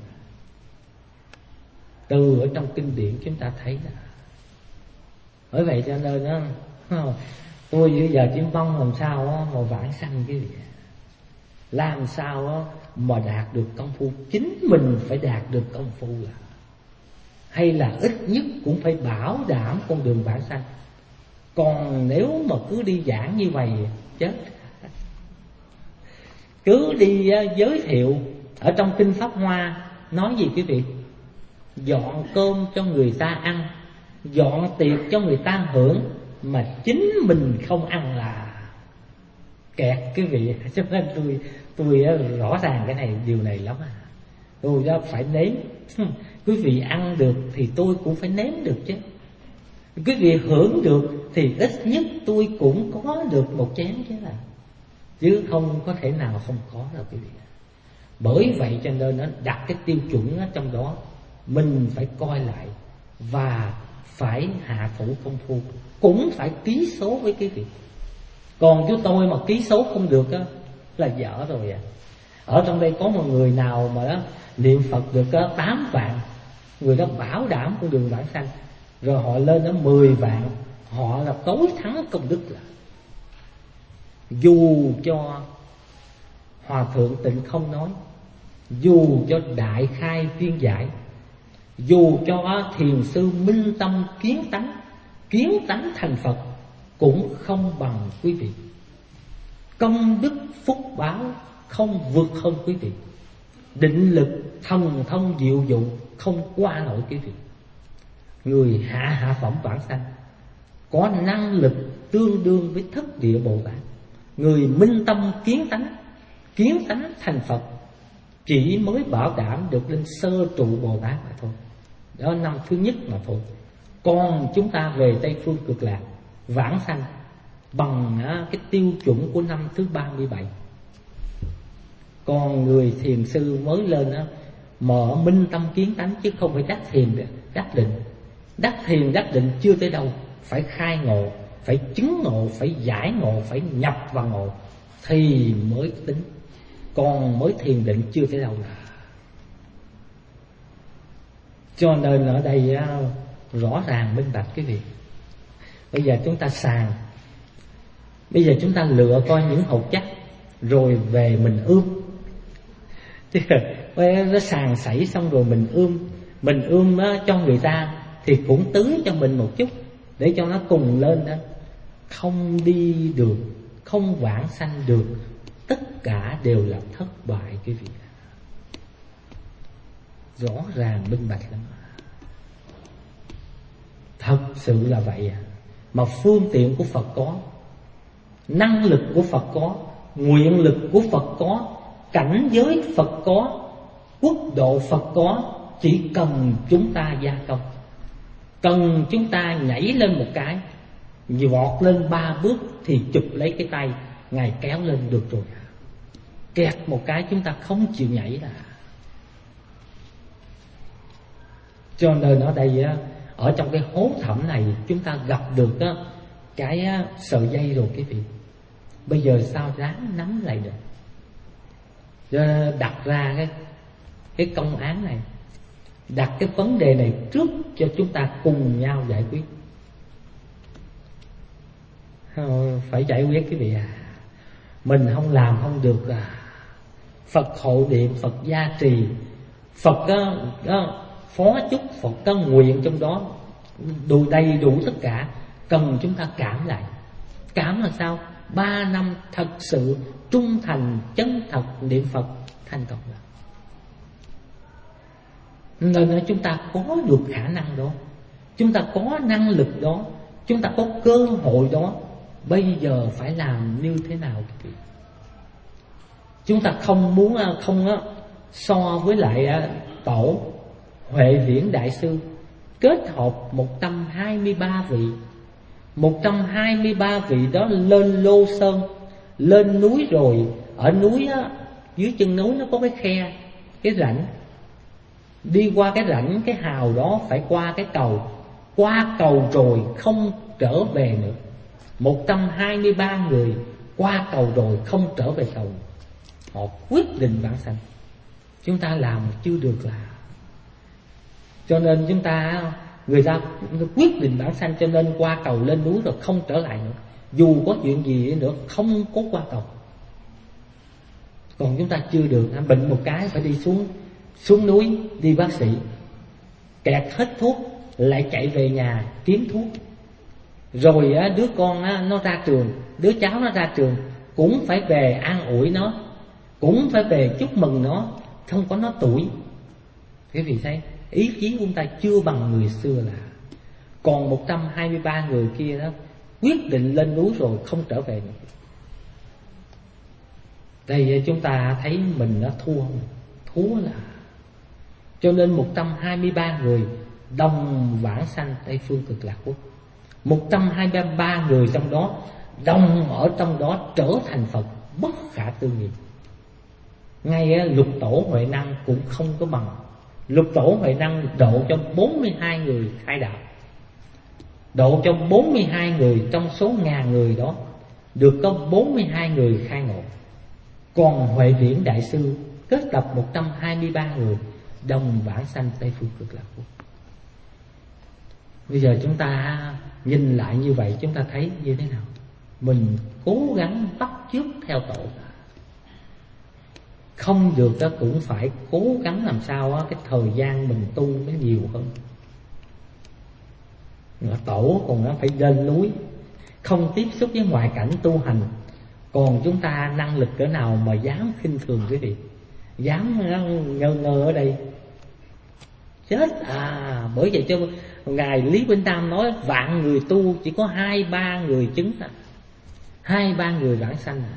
Từ ở trong kinh điển chúng ta thấy đó. Bởi vậy cho nên đó, tôi bây giờ chỉ mong làm sao mà vãng sanh cái gì, làm sao mà đạt được công phu. Chính mình phải đạt được công phu là, hay là ít nhất cũng phải bảo đảm con đường vãng sanh. Còn nếu mà cứ đi giảng như vậy chết. Cứ đi giới thiệu. Ở trong kinh Pháp Hoa nói gì quý vị? Dọn cơm cho người ta ăn, dọn tiệc cho người ta hưởng, mà chính mình không ăn là kẹt quý vị. Cho nên tôi tôi rõ ràng cái này, điều này lắm à. Tôi đó phải nếm. Quý vị ăn được thì tôi cũng phải nếm được chứ. Quý vị hưởng được thì ít nhất tôi cũng có được một chén chứ là, chứ không có thể nào không có đâu quý vị. Bởi vậy cho nên nó đặt cái tiêu chuẩn trong đó, mình phải coi lại và phải hạ thủ công phu, cũng phải ký số với quý vị. Còn chú tôi mà ký số không được á là dở rồi à. Ở trong đây có một người nào mà đó niệm Phật được tám vạn, người đó bảo đảm con đường vãng sanh, rồi họ lên đó mười vạn, họ là tối thắng công đức. Là dù cho Hòa Thượng Tịnh Không nói, dù cho Đại Khai Viên Giải, dù cho Thiền Sư Minh Tâm kiến tánh, kiến tánh thành Phật, cũng không bằng quý vị. Công đức phúc báo không vượt hơn quý vị. Định lực thần thông diệu dụ không qua nổi quý vị. Người hạ hạ phẩm vãng sanh có năng lực tương đương với thất địa Bồ Tát. Người minh tâm kiến tánh, kiến tánh thành Phật, chỉ mới bảo đảm được lên sơ trụ Bồ Tát mà thôi. Đó năm thứ nhất mà thôi. Còn chúng ta về Tây Phương Cực Lạc vãng sanh bằng cái tiêu chuẩn của năm thứ ba mươi bảy. Còn người thiền sư mới lên đó, mở minh tâm kiến tánh, chứ không phải đắc thiền đắc định. Đắc thiền đắc định chưa tới đâu, phải khai ngộ, phải chứng ngộ, phải giải ngộ, phải nhập vào ngộ thì mới tính. Còn mới thiền định chưa tới đâu. Cho nên ở đây rõ ràng minh bạch quý vị. Bây giờ chúng ta sàng, bây giờ chúng ta lựa coi những hột chắc, rồi về mình ươm. Nó sàng sảy xong rồi mình ươm. Mình ươm cho người ta thì cũng tưới cho mình một chút, để cho nó cùng lên đó. Không đi được, không vãng sanh được, tất cả đều là thất bại quý vị. Rõ ràng minh bạch lắm. Thật sự là vậy à. Mà phương tiện của Phật có, năng lực của Phật có, nguyện lực của Phật có, cảnh giới Phật có, quốc độ Phật có. Chỉ cần chúng ta gia công, cần chúng ta nhảy lên một cái vọt lên ba bước thì chụp lấy cái tay Ngài kéo lên được rồi. Kẹt một cái chúng ta không chịu nhảy là. Cho nên ở đây ở trong cái hố thẳm này chúng ta gặp được cái sợi dây rồi quý vị. Bây giờ sao ráng nắm lại được, đặt ra cái cái công án này, đặt cái vấn đề này trước cho chúng ta cùng nhau giải quyết. Phải giải quyết quý vị à. Mình không làm không được à. Phật hộ niệm, Phật gia trì, Phật đó, đó, phó chúc, Phật có nguyện trong đó đủ đầy đủ tất cả. Cần chúng ta cảm lại. Cảm là sao? Ba năm thật sự trung thành chân thật niệm Phật thành công rồi. Nên chúng ta có được khả năng đó, chúng ta có năng lực đó, chúng ta có cơ hội đó. Bây giờ phải làm như thế nào? Chúng ta không muốn không so với lại tổ Huệ Viễn Đại Sư kết hợp một trăm hai mươi ba vị. Một trăm hai mươi ba vị đó lên Lô Sơn, lên núi rồi. Ở núi á, dưới chân núi nó có cái khe, cái rãnh. Đi qua cái rãnh, cái hào đó phải qua cái cầu. Qua cầu rồi không trở về nữa. Một trăm hai mươi ba người qua cầu rồi không trở về cầu. Họ quyết định vãng sanh. Chúng ta làm chưa được là. Cho nên chúng ta, người ta quyết định vãng sanh, cho nên qua cầu lên núi rồi không trở lại nữa. Dù có chuyện gì nữa không có qua cầu. Còn chúng ta chưa được, bệnh một cái phải đi xuống xuống núi đi bác sĩ, kẹt hết thuốc lại chạy về nhà kiếm thuốc. Rồi đứa con nó ra trường, đứa cháu nó ra trường cũng phải về an ủi nó, cũng phải về chúc mừng nó, không có nó tuổi. Quý vị thấy ý chí của chúng ta chưa bằng người xưa là. Còn một trăm hai mươi ba người kia đó quyết định lên núi rồi không trở về nữa. Đây chúng ta thấy mình đã thua không? Thua là. Cho nên một trăm hai mươi ba người đồng vãng sanh Tây Phương Cực Lạc Quốc. Một trăm hai mươi ba người trong đó đồng ở trong đó trở thành Phật bất khả tư nghị. Ngay Lục Tổ Huệ Năng cũng không có bằng. Lục Tổ Huệ Năng độ cho bốn mươi hai người khai đạo, độ cho bốn mươi hai người trong số ngàn người đó, được có bốn mươi hai người khai ngộ. Còn Huệ Viễn Đại Sư kết tập một trăm hai mươi ba người đồng vãng sanh Tây Phương Cực Lạc Quốc. Bây giờ chúng ta nhìn lại như vậy, chúng ta thấy như thế nào? Mình cố gắng bắt chước theo tổ, không được đó cũng phải cố gắng làm sao đó, cái thời gian mình tu nó nhiều hơn. Tổ còn nó phải lên núi, không tiếp xúc với ngoại cảnh tu hành. Còn chúng ta năng lực cỡ nào mà dám khinh thường quý vị, dám ngơ ngơ ở đây chết à. Bởi vậy cho Ngài Lý Vĩnh Tam nói vạn người tu chỉ có hai ba người chứng à, hai ba người vãng sanh à.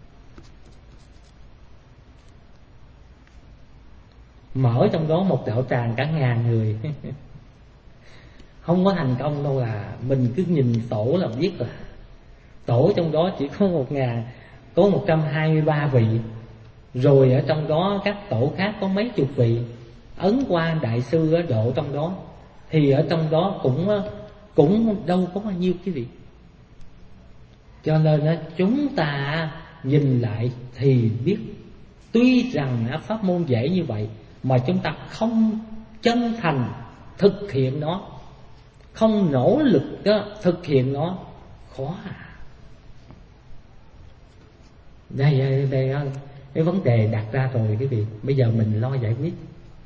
Mở trong đó một đạo tràng cả ngàn người không có thành công đâu là. Mình cứ nhìn tổ là biết là tổ trong đó chỉ có một ngàn, có một trăm hai mươi ba vị. Rồi ở trong đó các tổ khác có mấy chục vị. Ấn Quang Đại Sư ở độ trong đó, thì ở trong đó cũng cũng đâu có bao nhiêu quý vị. Cho nên chúng ta nhìn lại thì biết, tuy rằng pháp môn dễ như vậy mà chúng ta không chân thành thực hiện nó, không nỗ lực thực hiện nó, khó à. Đây, đây, đây cái vấn đề đặt ra rồi quý vị. Bây giờ mình lo giải quyết.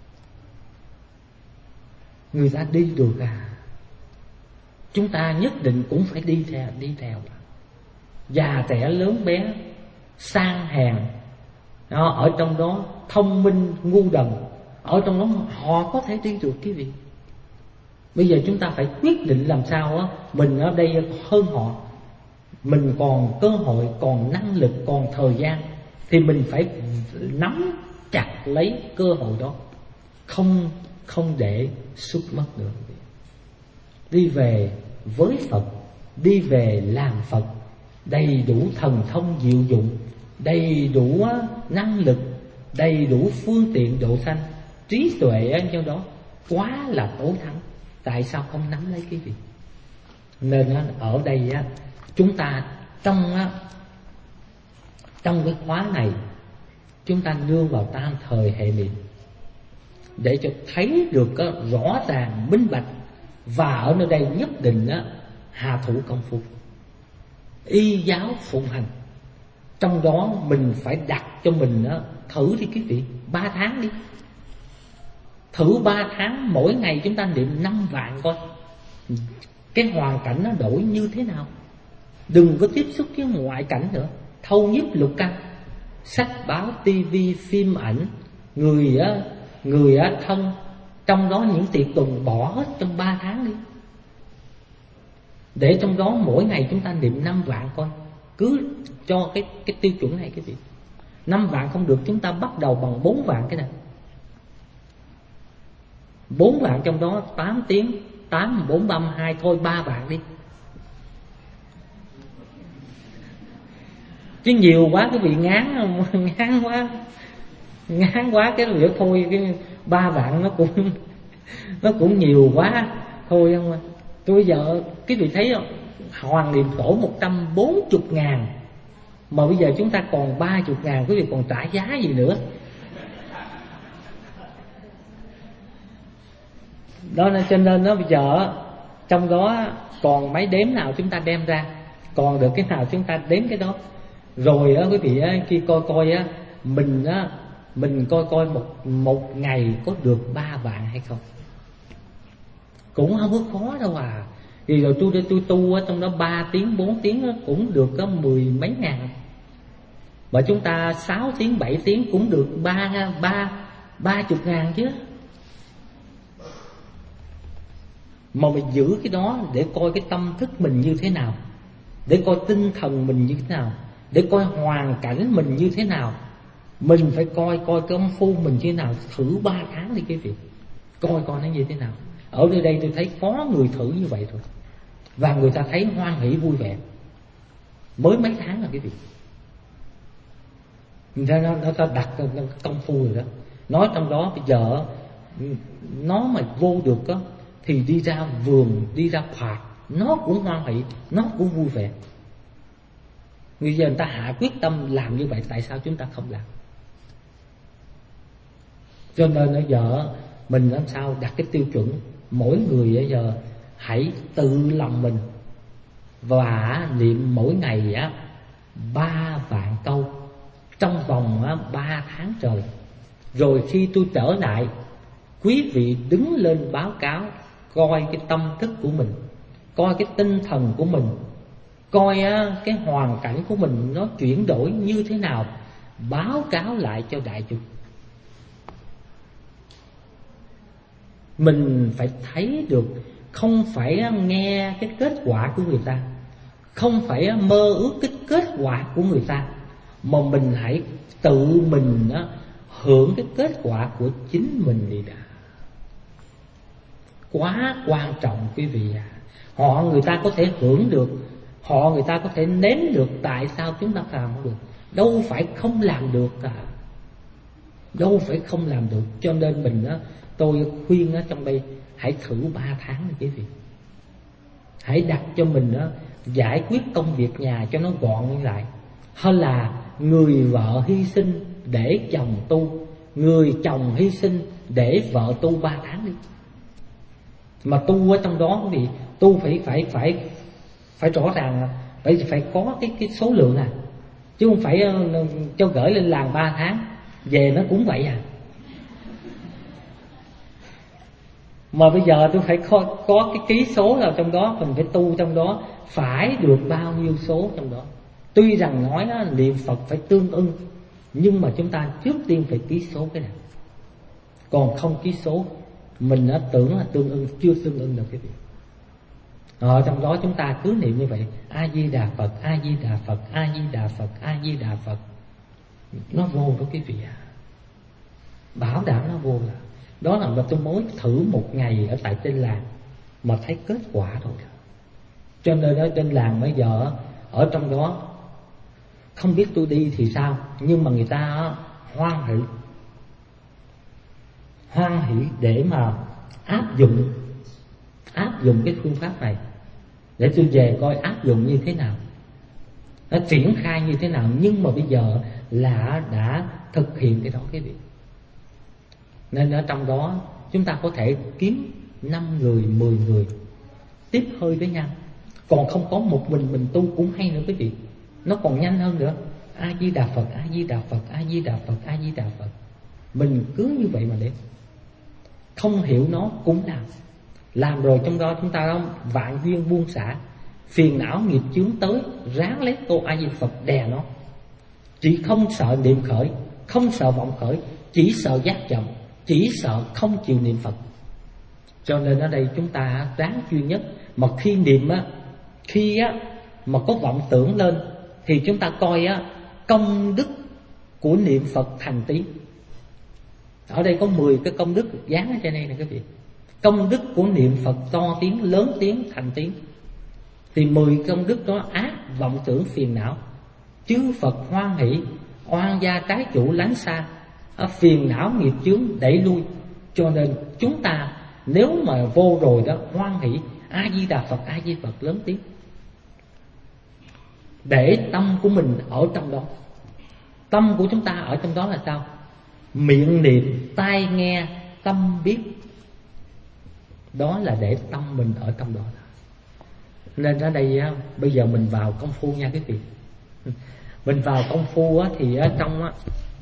Người ta đi được à, chúng ta nhất định cũng phải đi theo, đi theo. Già trẻ lớn bé, sang hèn đó, ở trong đó thông minh ngu đần, ở trong đó họ có thể đi được quý vị. Bây giờ chúng ta phải quyết định làm sao á, mình ở đây hơn họ, mình còn cơ hội, còn năng lực, còn thời gian, thì mình phải nắm chặt lấy cơ hội đó, không không để xuất mất nữa. Đi về với Phật, đi về làm Phật, đầy đủ thần thông diệu dụng, đầy đủ năng lực, đầy đủ phương tiện độ sanh, trí tuệ ở trong đó quá là tối thắng. Tại sao không nắm lấy cái gì? Nên ở đây chúng ta trong trong cái khóa này chúng ta nương vào tam thời hệ niệm để cho thấy được rõ ràng minh bạch, và ở nơi đây nhất định hạ thủ công phu, y giáo phụng hành. Trong đó mình phải đặt cho mình thử đi quý vị, ba tháng đi, thử ba tháng mỗi ngày chúng ta niệm năm vạn coi cái hoàn cảnh nó đổi như thế nào. Đừng có tiếp xúc với ngoại cảnh nữa, thâu nhiếp lục căn, sách báo, tivi, phim ảnh, người người thân, trong đó những tiệc tùng bỏ hết trong ba tháng đi, để trong đó mỗi ngày chúng ta niệm năm vạn coi. Cứ cho cái cái tiêu chuẩn này cái gì, năm vạn không được chúng ta bắt đầu bằng bốn vạn cái này. Bốn vạn trong đó tám tiếng, tám bốn ba mươi hai, thôi ba vạn đi. Chứ nhiều quá cái bị ngán, ngán quá, ngán quá cái việc thôi, cái ba vạn nó cũng nó cũng nhiều quá thôi không ạ. Tôi bây giờ cái vị thấy không, Hoàng Niệm Tổ một trăm bốn mươi ngàn, mà bây giờ chúng ta còn ba mươi ngàn, quý vị còn trả giá gì nữa. Đó cho nên nó bây giờ trong đó còn mấy đếm nào chúng ta đem ra, còn được cái nào chúng ta đếm cái đó. Rồi á quý vị á, khi coi coi á, mình á mình coi coi một một ngày có được ba vạn hay không, cũng không có khó đâu à. Vì rồi tôi tôi tu ở trong đó ba tiếng bốn tiếng đó, cũng được có mười mấy ngàn. Mà chúng ta sáu tiếng bảy tiếng cũng được ba ba ba chục ngàn chứ. Mà mình giữ cái đó để coi cái tâm thức mình như thế nào, để coi tinh thần mình như thế nào, để coi hoàn cảnh mình như thế nào. Mình phải coi coi công phu mình như thế nào. Thử ba tháng đi quý vị, coi coi nó như thế nào. Ở nơi đây tôi thấy có người thử như vậy rồi, và người ta thấy hoan hỷ vui vẻ mới mấy tháng là quý vị. Người ta, nó, nó ta đặt công phu rồi đó. Nói trong đó bây giờ nó mà vô được đó, thì đi ra vườn, đi ra phạt, nó cũng hoan hỷ, nó cũng vui vẻ. Bây giờ người ta hạ quyết tâm làm như vậy, tại sao chúng ta không làm? Cho nên bây giờ mình làm sao đặt cái tiêu chuẩn. Mỗi người bây giờ hãy tự lòng mình và niệm mỗi ngày á ba vạn câu trong vòng ba tháng trời. Rồi khi tôi trở lại, quý vị đứng lên báo cáo, coi cái tâm thức của mình, coi cái tinh thần của mình, coi cái hoàn cảnh của mình nó chuyển đổi như thế nào, báo cáo lại cho đại chúng. Mình phải thấy được, không phải nghe cái kết quả của người ta, không phải mơ ước cái kết quả của người ta, mà mình hãy tự mình hưởng cái kết quả của chính mình đi đã. Quá quan trọng quý vị à. Họ người ta có thể hưởng được, họ người ta có thể nếm được, tại sao chúng ta làm không được? Đâu phải không làm được cả, đâu phải không làm được. Cho nên mình á, tôi khuyên ở trong đây hãy thử ba tháng đi quý vị. Hãy đặt cho mình á, giải quyết công việc nhà cho nó gọn lại. Hơn là người vợ hy sinh để chồng tu, người chồng hy sinh để vợ tu ba tháng đi. Mà tu ở trong đó quý vị, tu phải phải phải phải rõ ràng, phải phải có cái cái số lượng à, chứ không phải uh, cho gửi lên làng ba tháng về nó cũng vậy à. Mà bây giờ tôi phải có, có cái ký số nào trong đó, mình phải tu trong đó phải được bao nhiêu số trong đó. Tuy rằng nói đó, niệm Phật phải tương ưng, nhưng mà chúng ta trước tiên phải ký số cái này. Còn không ký số, mình đã tưởng là tương ưng, chưa tương ưng được cái gì. Ở trong đó chúng ta cứ niệm như vậy: A Di Đà Phật, A Di Đà Phật, A Di Đà Phật, A Di Đà Phật. Nó vô đó quý vị à, bảo đảm nó vô. Là đó là tôi mới thử một ngày ở tại trên làng mà thấy kết quả rồi. Cho nên ở trên làng bây giờ ở trong đó không biết tôi đi thì sao, nhưng mà người ta hoan hỷ hoan hỷ để mà áp dụng áp dụng cái phương pháp này, để tôi về coi áp dụng như thế nào, nó triển khai như thế nào. Nhưng mà bây giờ là đã thực hiện cái đó cái việc. Nên ở trong đó chúng ta có thể kiếm năm người, mười người tiếp hơi với nhau. Còn không có một mình mình tu cũng hay nữa quý vị, nó còn nhanh hơn nữa. A Di Đà Phật, A Di Đà Phật, A Di Đà Phật, A Di Đà Phật. Mình cứ như vậy mà để không hiểu nó cũng làm. Làm rồi trong đó chúng ta không vạn duyên buông xả, phiền não nghiệp chướng tới ráng lấy câu A Di Phật đè nó. Chỉ không sợ niệm khởi, không sợ vọng khởi, chỉ sợ giác chậm, chỉ sợ không chịu niệm Phật. Cho nên ở đây chúng ta ráng chuyên nhất. Mà khi niệm á, khi á mà có vọng tưởng lên thì chúng ta coi á công đức của niệm Phật thành tiếng. Ở đây có mười cái công đức dán ở trên đây nè quý vị. Công đức của niệm Phật to tiếng, lớn tiếng, thành tiếng. Thì mười công đức đó ác vọng tưởng phiền não, chư Phật hoan hỷ, oan gia trái chủ lánh xa, phiền não nghiệp chướng đẩy lui. Cho nên chúng ta nếu mà vô rồi đó hoan hỷ A Di Đà Phật, A Di Đà Phật lớn tiếng, để tâm của mình ở trong đó. Tâm của chúng ta ở trong đó là sao? Miệng niệm, tai nghe, tâm biết. Đó là để tâm mình ở trong đó. Nên ở đây á, bây giờ mình vào công phu nha quý vị. Mình vào công phu á, thì ở trong á,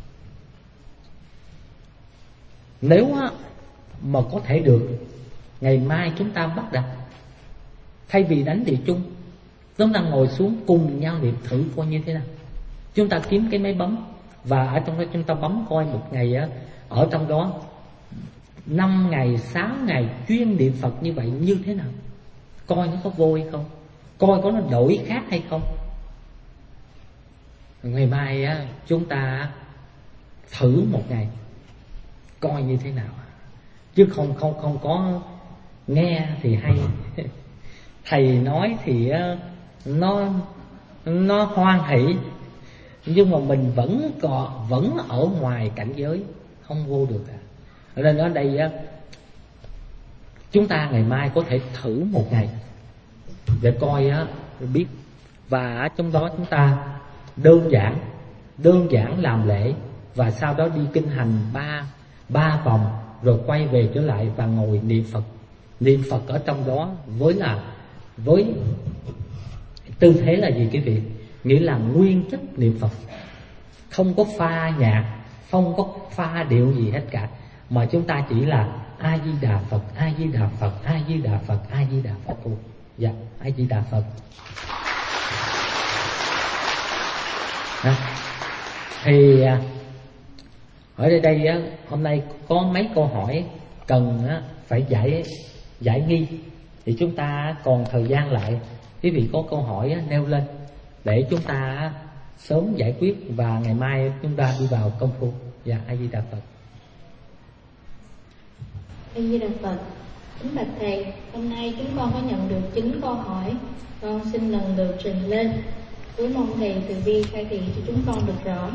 nếu á, mà có thể được, ngày mai chúng ta bắt đặt, thay vì đánh địa chung, chúng ta ngồi xuống cùng nhau niệm thử coi như thế nào. Chúng ta kiếm cái máy bấm, và ở trong đó chúng ta bấm coi một ngày á, ở trong đó năm ngày, sáu ngày chuyên niệm Phật như vậy như thế nào, coi nó có vô hay không, coi có nó đổi khác hay không. Ngày mai á, chúng ta thử một ngày coi như thế nào, chứ không không không có nghe thì hay thầy nói thì nó nó hoan hỷ, nhưng mà mình vẫn còn vẫn ở ngoài cảnh giới, không vô được à. Nên ở đây á, chúng ta ngày mai có thể thử một ngày để coi á, biết. Và trong đó chúng ta đơn giản đơn giản làm lễ, và sau đó đi kinh hành ba ba vòng, rồi quay về trở lại và ngồi niệm Phật. Niệm Phật ở trong đó với là với tư thế là gì quý vị? Nghĩa là nguyên chất niệm Phật, không có pha nhạc, không có pha điệu gì hết cả, mà chúng ta chỉ là A Di Đà Phật, A Di Đà Phật, A Di Đà Phật, A Di Đà Phật thôi. Dạ, A Di Đà Phật. À, thì ở đây đây á, hôm nay có mấy câu hỏi cần á, phải giải giải nghi, thì chúng ta còn thời gian lại, quý vị có câu hỏi á, nêu lên để chúng ta sớm giải quyết, và ngày mai chúng ta đi vào công phu. Dạ, A Di Đà Phật. A Di Đà Phật. Kính bạch thầy, hôm nay chúng con có nhận được chín câu hỏi, con xin lần lượt trình lên, cuối mong thầy từ bi khai thị cho chúng con được rõ.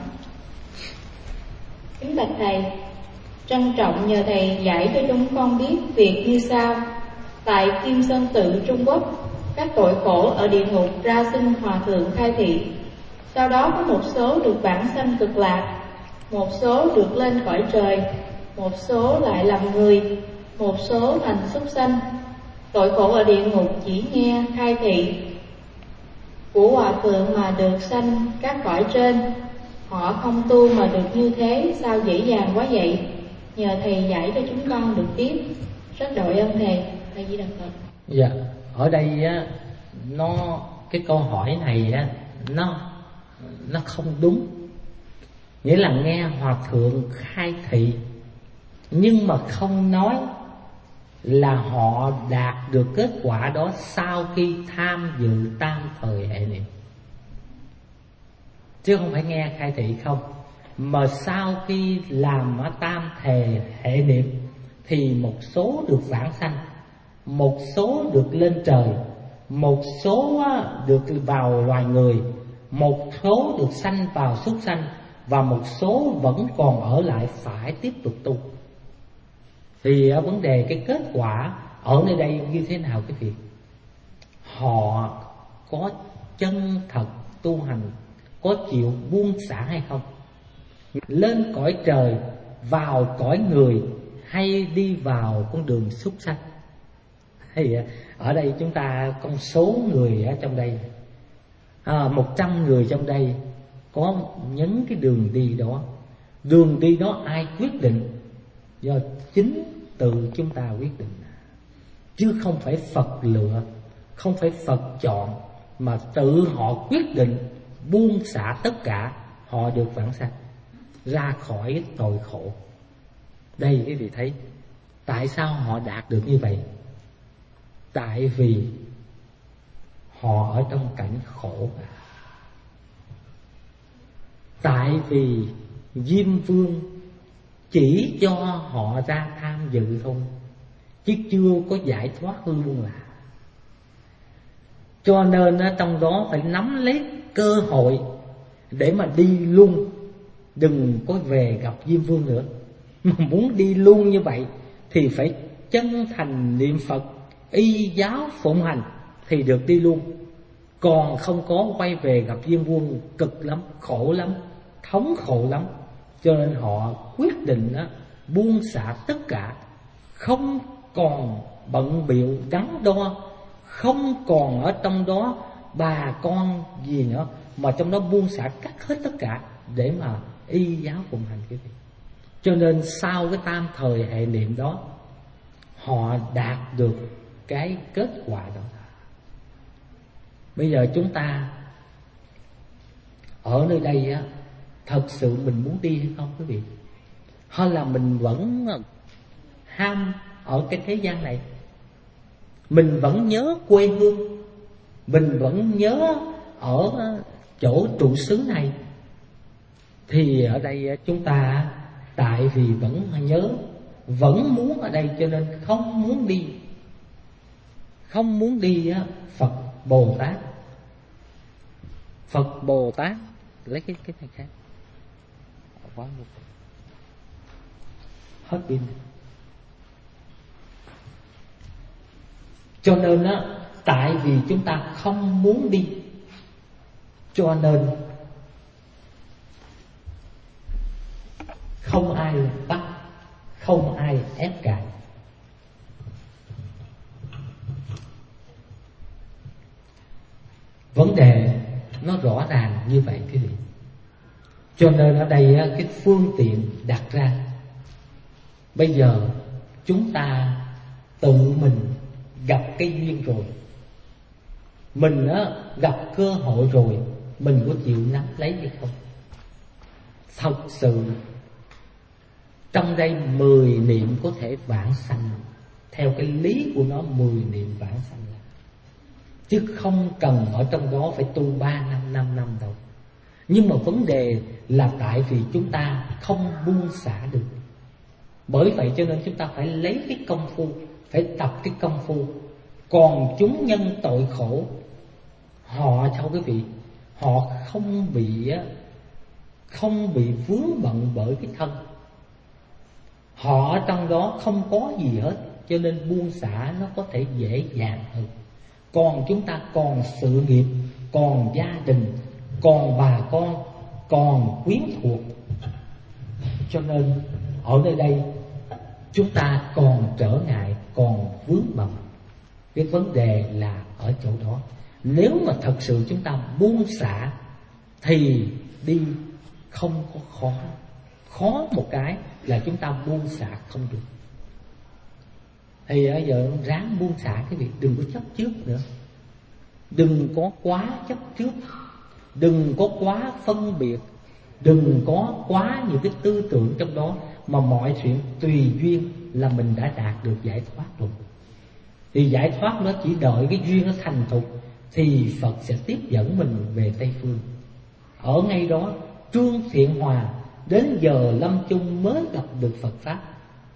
Kính bạch thầy, trân trọng nhờ thầy giải cho chúng con biết việc như sau. Tại Kim Sơn Tự Trung Quốc, các tội khổ ở địa ngục ra xin hòa thượng khai thị. Sau đó có một số được vãng sanh cực lạc, một số được lên cõi trời, một số lại làm người, một số thành súc sanh. Tội khổ ở địa ngục chỉ nghe khai thị của hòa thượng mà được sanh các cõi trên. Họ không tu mà được như thế, sao dễ dàng quá vậy? Nhờ thầy giải cho chúng con được biết. Rất đội ơn thầy. A Di Đà Phật. Dạ, ở đây á, nó cái câu hỏi này á, nó nó không đúng. Nghĩa là nghe hòa thượng khai thị, nhưng mà không nói là họ đạt được kết quả đó sau khi tham dự tam thời hệ niệm. Chứ không phải nghe khai thị không, mà sau khi làm tam thể hệ niệm thì một số được vãng sanh, một số được lên trời, một số được vào loài người, một số được sanh vào súc sanh, và một số vẫn còn ở lại phải tiếp tục tu. Thì vấn đề cái kết quả ở nơi đây như thế nào quý vị? Họ có chân thật tu hành, có chịu buông xả hay không? Lên cõi trời, vào cõi người, hay đi vào con đường súc sanh? Thì ở đây chúng ta con số người ở trong đây à, một trăm người trong đây có nhấn cái đường đi đó. Đường đi đó ai quyết định? Do chính tự chúng ta quyết định, chứ không phải Phật lựa, không phải Phật chọn, mà tự họ quyết định buông xả tất cả, họ được vãng sanh ra khỏi tội khổ. Đây quý vị thấy tại sao họ đạt được như vậy? Tại vì họ ở trong cảnh khổ. Tại vì Diêm Vương chỉ cho họ ra tham dự thôi, chứ chưa có giải thoát luôn là. Cho nên trong đó phải nắm lấy cơ hội để mà đi luôn, đừng có về gặp Diêm Vương nữa. Mà muốn đi luôn như vậy thì phải chân thành niệm Phật, y giáo phụng hành thì được đi luôn. Còn không có quay về gặp Diêm Vương cực lắm, khổ lắm, thống khổ lắm. Cho nên họ quyết định đó, buông xả tất cả, không còn bận bịu đắn đo, không còn ở trong đó bà con gì nữa, mà trong đó buông xả cắt hết tất cả để mà y giáo phụng hành cái gì. Cho nên sau cái tam thời hệ niệm đó, họ đạt được cái kết quả đó. Bây giờ chúng ta ở nơi đây á, thật sự mình muốn đi hay không quý vị? Hay là mình vẫn ham ở cái thế gian này? Mình vẫn nhớ quê hương, mình vẫn nhớ ở chỗ trụ xứ này. Thì ở đây chúng ta tại vì vẫn nhớ, vẫn muốn ở đây, cho nên không muốn đi. Không muốn đi á, Phật Bồ Tát Phật Bồ Tát lấy cái cái này khác quá một hết pin. Cho nên á, tại vì chúng ta không muốn đi, cho nên không ai bắt, không ai ép cản. Vấn đề nó rõ ràng như vậy quý vị. Cho nên ở đây cái phương tiện đặt ra, bây giờ chúng ta tự mình gặp cái duyên rồi, mình gặp cơ hội rồi, mình có chịu nắm lấy hay không? Thật sự trong đây mười niệm có thể vãng sanh. Theo cái lý của nó mười niệm vãng sanh, chứ không cần ở trong đó phải tu ba năm, năm năm đâu. Nhưng mà vấn đề là tại vì chúng ta không buông xả được. Bởi vậy cho nên chúng ta phải lấy cái công phu, phải tập cái công phu. Còn chúng nhân tội khổ, họ sao quý vị? Họ không bị Không bị vướng bận bởi cái thân. Họ trong đó không có gì hết, cho nên buông xả nó có thể dễ dàng hơn. Còn chúng ta còn sự nghiệp, còn gia đình, còn bà con, còn quyến thuộc. Cho nên ở nơi đây chúng ta còn trở ngại, còn vướng bận. Cái vấn đề là ở chỗ đó. Nếu mà thật sự chúng ta buông xả thì đi không có khó. Khó một cái là chúng ta buông xả không được. Thì bây giờ ráng buông xả cái việc, đừng có chấp trước nữa. Đừng có quá chấp trước, đừng có quá phân biệt, đừng có quá nhiều cái tư tưởng trong đó, mà mọi chuyện tùy duyên là mình đã đạt được giải thoát rồi. Thì giải thoát nó chỉ đợi cái duyên nó thành thục, thì Phật sẽ tiếp dẫn mình về Tây Phương. Ở ngay đó Trương Thiện Hòa đến giờ lâm chung mới gặp được Phật Pháp.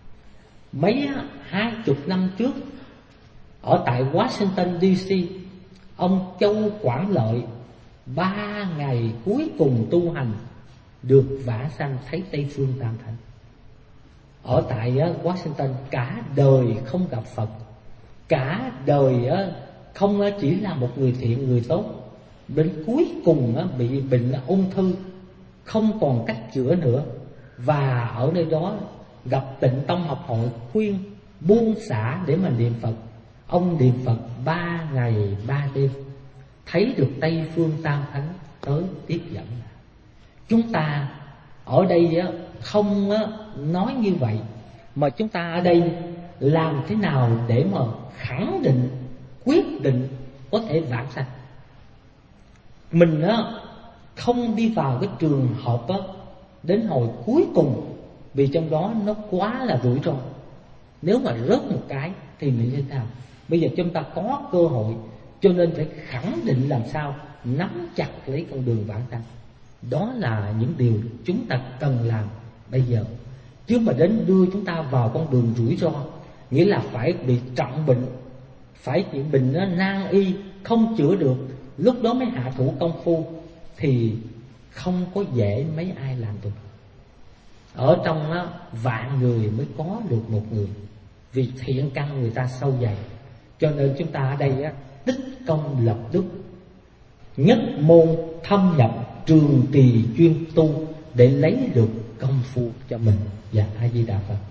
Mấy hai chục năm trước, ở tại Washington D C, Ông Châu Quảng Lợi ba ngày cuối cùng tu hành được vãng sanh thấy Tây Phương Tam Thánh. Ở tại Washington cả đời không gặp Phật, cả đời không chỉ là một người thiện người tốt, đến cuối cùng bị bệnh ung thư, không còn cách chữa nữa. Và ở nơi đó gặp Tịnh Tông Học Hội khuyên buông xả để mà niệm Phật. Ông niệm Phật ba ngày ba đêm, thấy được Tây Phương Tam Thánh tới tiếp dẫn. Chúng ta ở đây không nói như vậy, mà chúng ta ở đây làm thế nào để mà khẳng định, quyết định có thể vãng sanh. Mình không đi vào cái trường hợp đến hồi cuối cùng, vì trong đó nó quá là rủi ro. Nếu mà rớt một cái thì mình sẽ làm. Bây giờ chúng ta có cơ hội, cho nên phải khẳng định làm sao nắm chặt lấy con đường vãng sanh. Đó là những điều chúng ta cần làm bây giờ. Chứ mà đến đưa chúng ta vào con đường rủi ro, nghĩa là phải bị trọng bệnh, phải bị bệnh nó nan y không chữa được, lúc đó mới hạ thủ công phu, thì không có dễ mấy ai làm được. Ở trong đó, vạn người mới có được một người, vì thiện căn người ta sâu dày. Cho nên chúng ta ở đây á, tích công lập đức, nhất môn thâm nhập, trường trì chuyên tu để lấy được công phu cho mình. Dạ, A Di Đà Phật.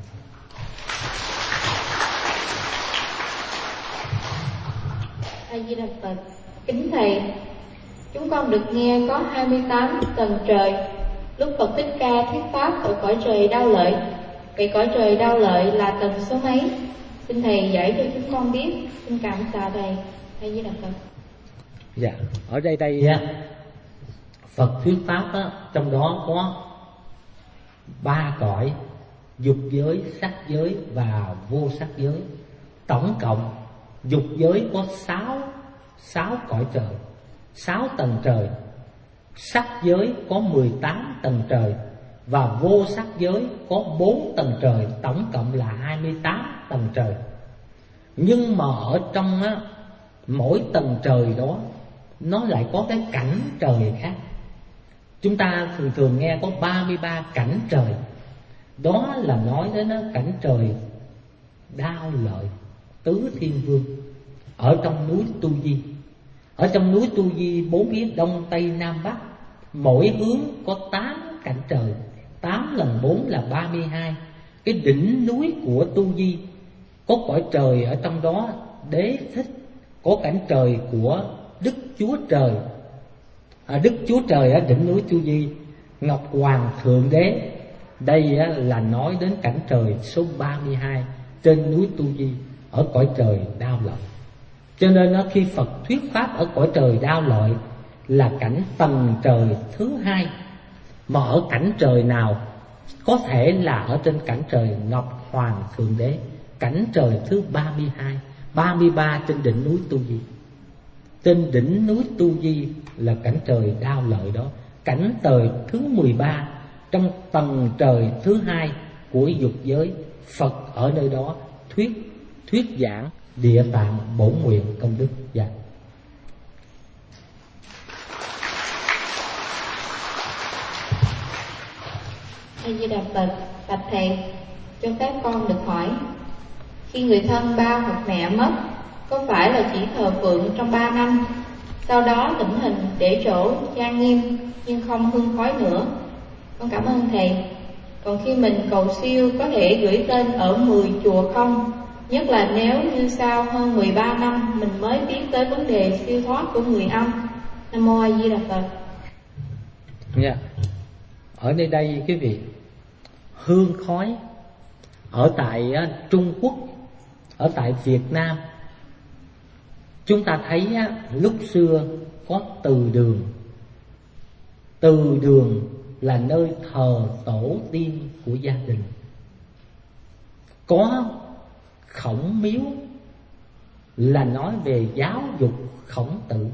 A Di Đà Phật. Kính thầy, chúng con được nghe có hai mươi tám tầng trời lúc Phật Thích Ca thuyết pháp ở cõi trời Đao Lợi. Vậy cõi trời Đao Lợi là tầng số mấy? Xin thầy giải cho chúng con biết. Xin cảm tạ thầy. A Di Đà Phật. Dạ, ở đây đây á, Phật thuyết pháp á, trong đó có ba cõi: dục giới, sắc giới và vô sắc giới. Tổng cộng dục giới có sáu sáu cõi trời, sáu tầng trời. Sắc giới có mười tám tầng trời, và vô sắc giới có bốn tầng trời, tổng cộng là hai mươi tám tầng trời. Nhưng mà ở trong á, mỗi tầng trời đó nó lại có cái cảnh trời khác. Chúng ta thường thường nghe có ba mươi ba cảnh trời. Đó là nói đến đó, cảnh trời Đao Lợi, Tứ Thiên Vương ở trong núi Tu Di. Ở trong núi Tu Di, bốn phía đông tây nam bắc, mỗi hướng có tám cảnh trời. Tám lần bốn là ba mươi hai. Cái đỉnh núi của Tu Di có cõi trời ở trong đó Đế Thích, có cảnh trời của Đức Chúa Trời. À, Đức Chúa Trời ở đỉnh núi Tu Di, Ngọc Hoàng Thượng Đế. Đây á, là nói đến cảnh trời số ba mươi hai trên núi Tu Di ở cõi trời Đao Lợi. Cho nên á, khi Phật thuyết pháp ở cõi trời Đao Lợi là cảnh tầng trời thứ hai. Mà ở cảnh trời nào? Có thể là ở trên cảnh trời Ngọc Hoàng Thượng Đế, cảnh trời thứ ba mươi hai, ba mươi ba trên đỉnh núi Tu Di. Trên đỉnh núi Tu Di là cảnh trời Đao Lợi đó. Cảnh trời thứ mười ba trong tầng trời thứ hai của dục giới, Phật ở nơi đó thuyết thuyết giảng Địa Tạng Bổn Nguyện công đức. Dạ. A Di Đà Phật. Bạch thầy, cho phép con được hỏi, khi người thân ba hoặc mẹ mất, có phải là chỉ thờ phượng trong ba năm, sau đó thỉnh hình để chỗ trang nghiêm nhưng không hương khói nữa? Con cảm ơn thầy. Còn khi mình cầu siêu có thể gửi tên ở mười chùa không? Nhất là nếu như sau hơn mười ba năm mình mới biết tới vấn đề siêu thoát của người âm. Nam Mô A Di Đà Phật. Dạ. Ở nơi đây quý vị, hương khói ở tại Trung Quốc, ở tại Việt Nam, chúng ta thấy lúc xưa có từ đường. Từ đường là nơi thờ tổ tiên của gia đình. Có Khổng Miếu là nói về giáo dục Khổng Tử.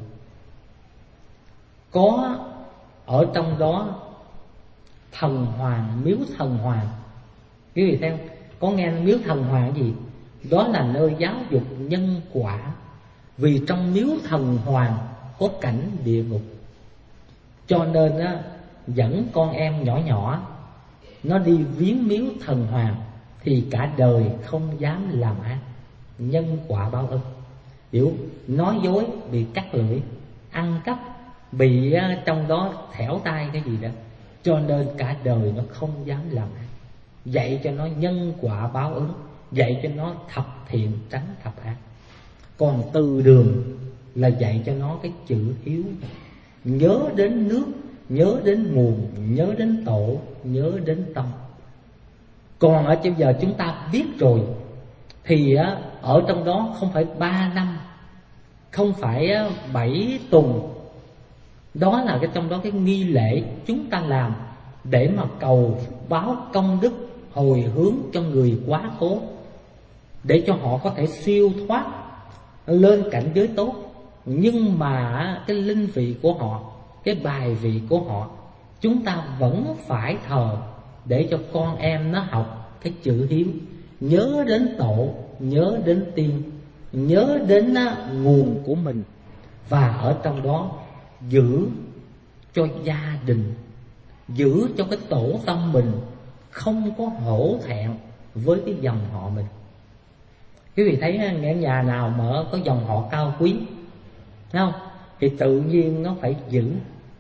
Có ở trong đó thần hoàng, miếu thần hoàng. Quý vị thấy không? Có nghe miếu thần hoàng gì? Đó là nơi giáo dục nhân quả. Vì trong miếu thần hoàng có cảnh địa ngục, cho nên á, dẫn con em nhỏ nhỏ nó đi viếng miếu thần hoàng thì cả đời không dám làm ác. Nhân quả báo ứng. Hiểu, nói dối bị cắt lưỡi, ăn cắp bị trong đó thẻo tay cái gì đó, cho nên cả đời nó không dám làm ác. Dạy cho nó nhân quả báo ứng, dạy cho nó thập thiện tránh thập ác. Còn từ đường là dạy cho nó cái chữ hiếu, nhớ đến nước, nhớ đến nguồn, nhớ đến tổ, nhớ đến tâm. Còn ở bây giờ chúng ta biết rồi thì ở trong đó không phải ba năm, không phải bảy tuần. Đó là cái trong đó cái nghi lễ chúng ta làm để mà cầu báo công đức, hồi hướng cho người quá cố, để cho họ có thể siêu thoát lên cảnh giới tốt. Nhưng mà cái linh vị của họ, cái bài vị của họ, chúng ta vẫn phải thờ để cho con em nó học cái chữ hiếu, nhớ đến tổ, nhớ đến tiên, nhớ đến nguồn của mình. Và ở trong đó giữ cho gia đình, giữ cho cái tổ tông mình không có hổ thẹn với cái dòng họ mình. Quý vị thấy nghe nhà nào mà có dòng họ cao quý, thấy không? Thì tự nhiên nó phải giữ.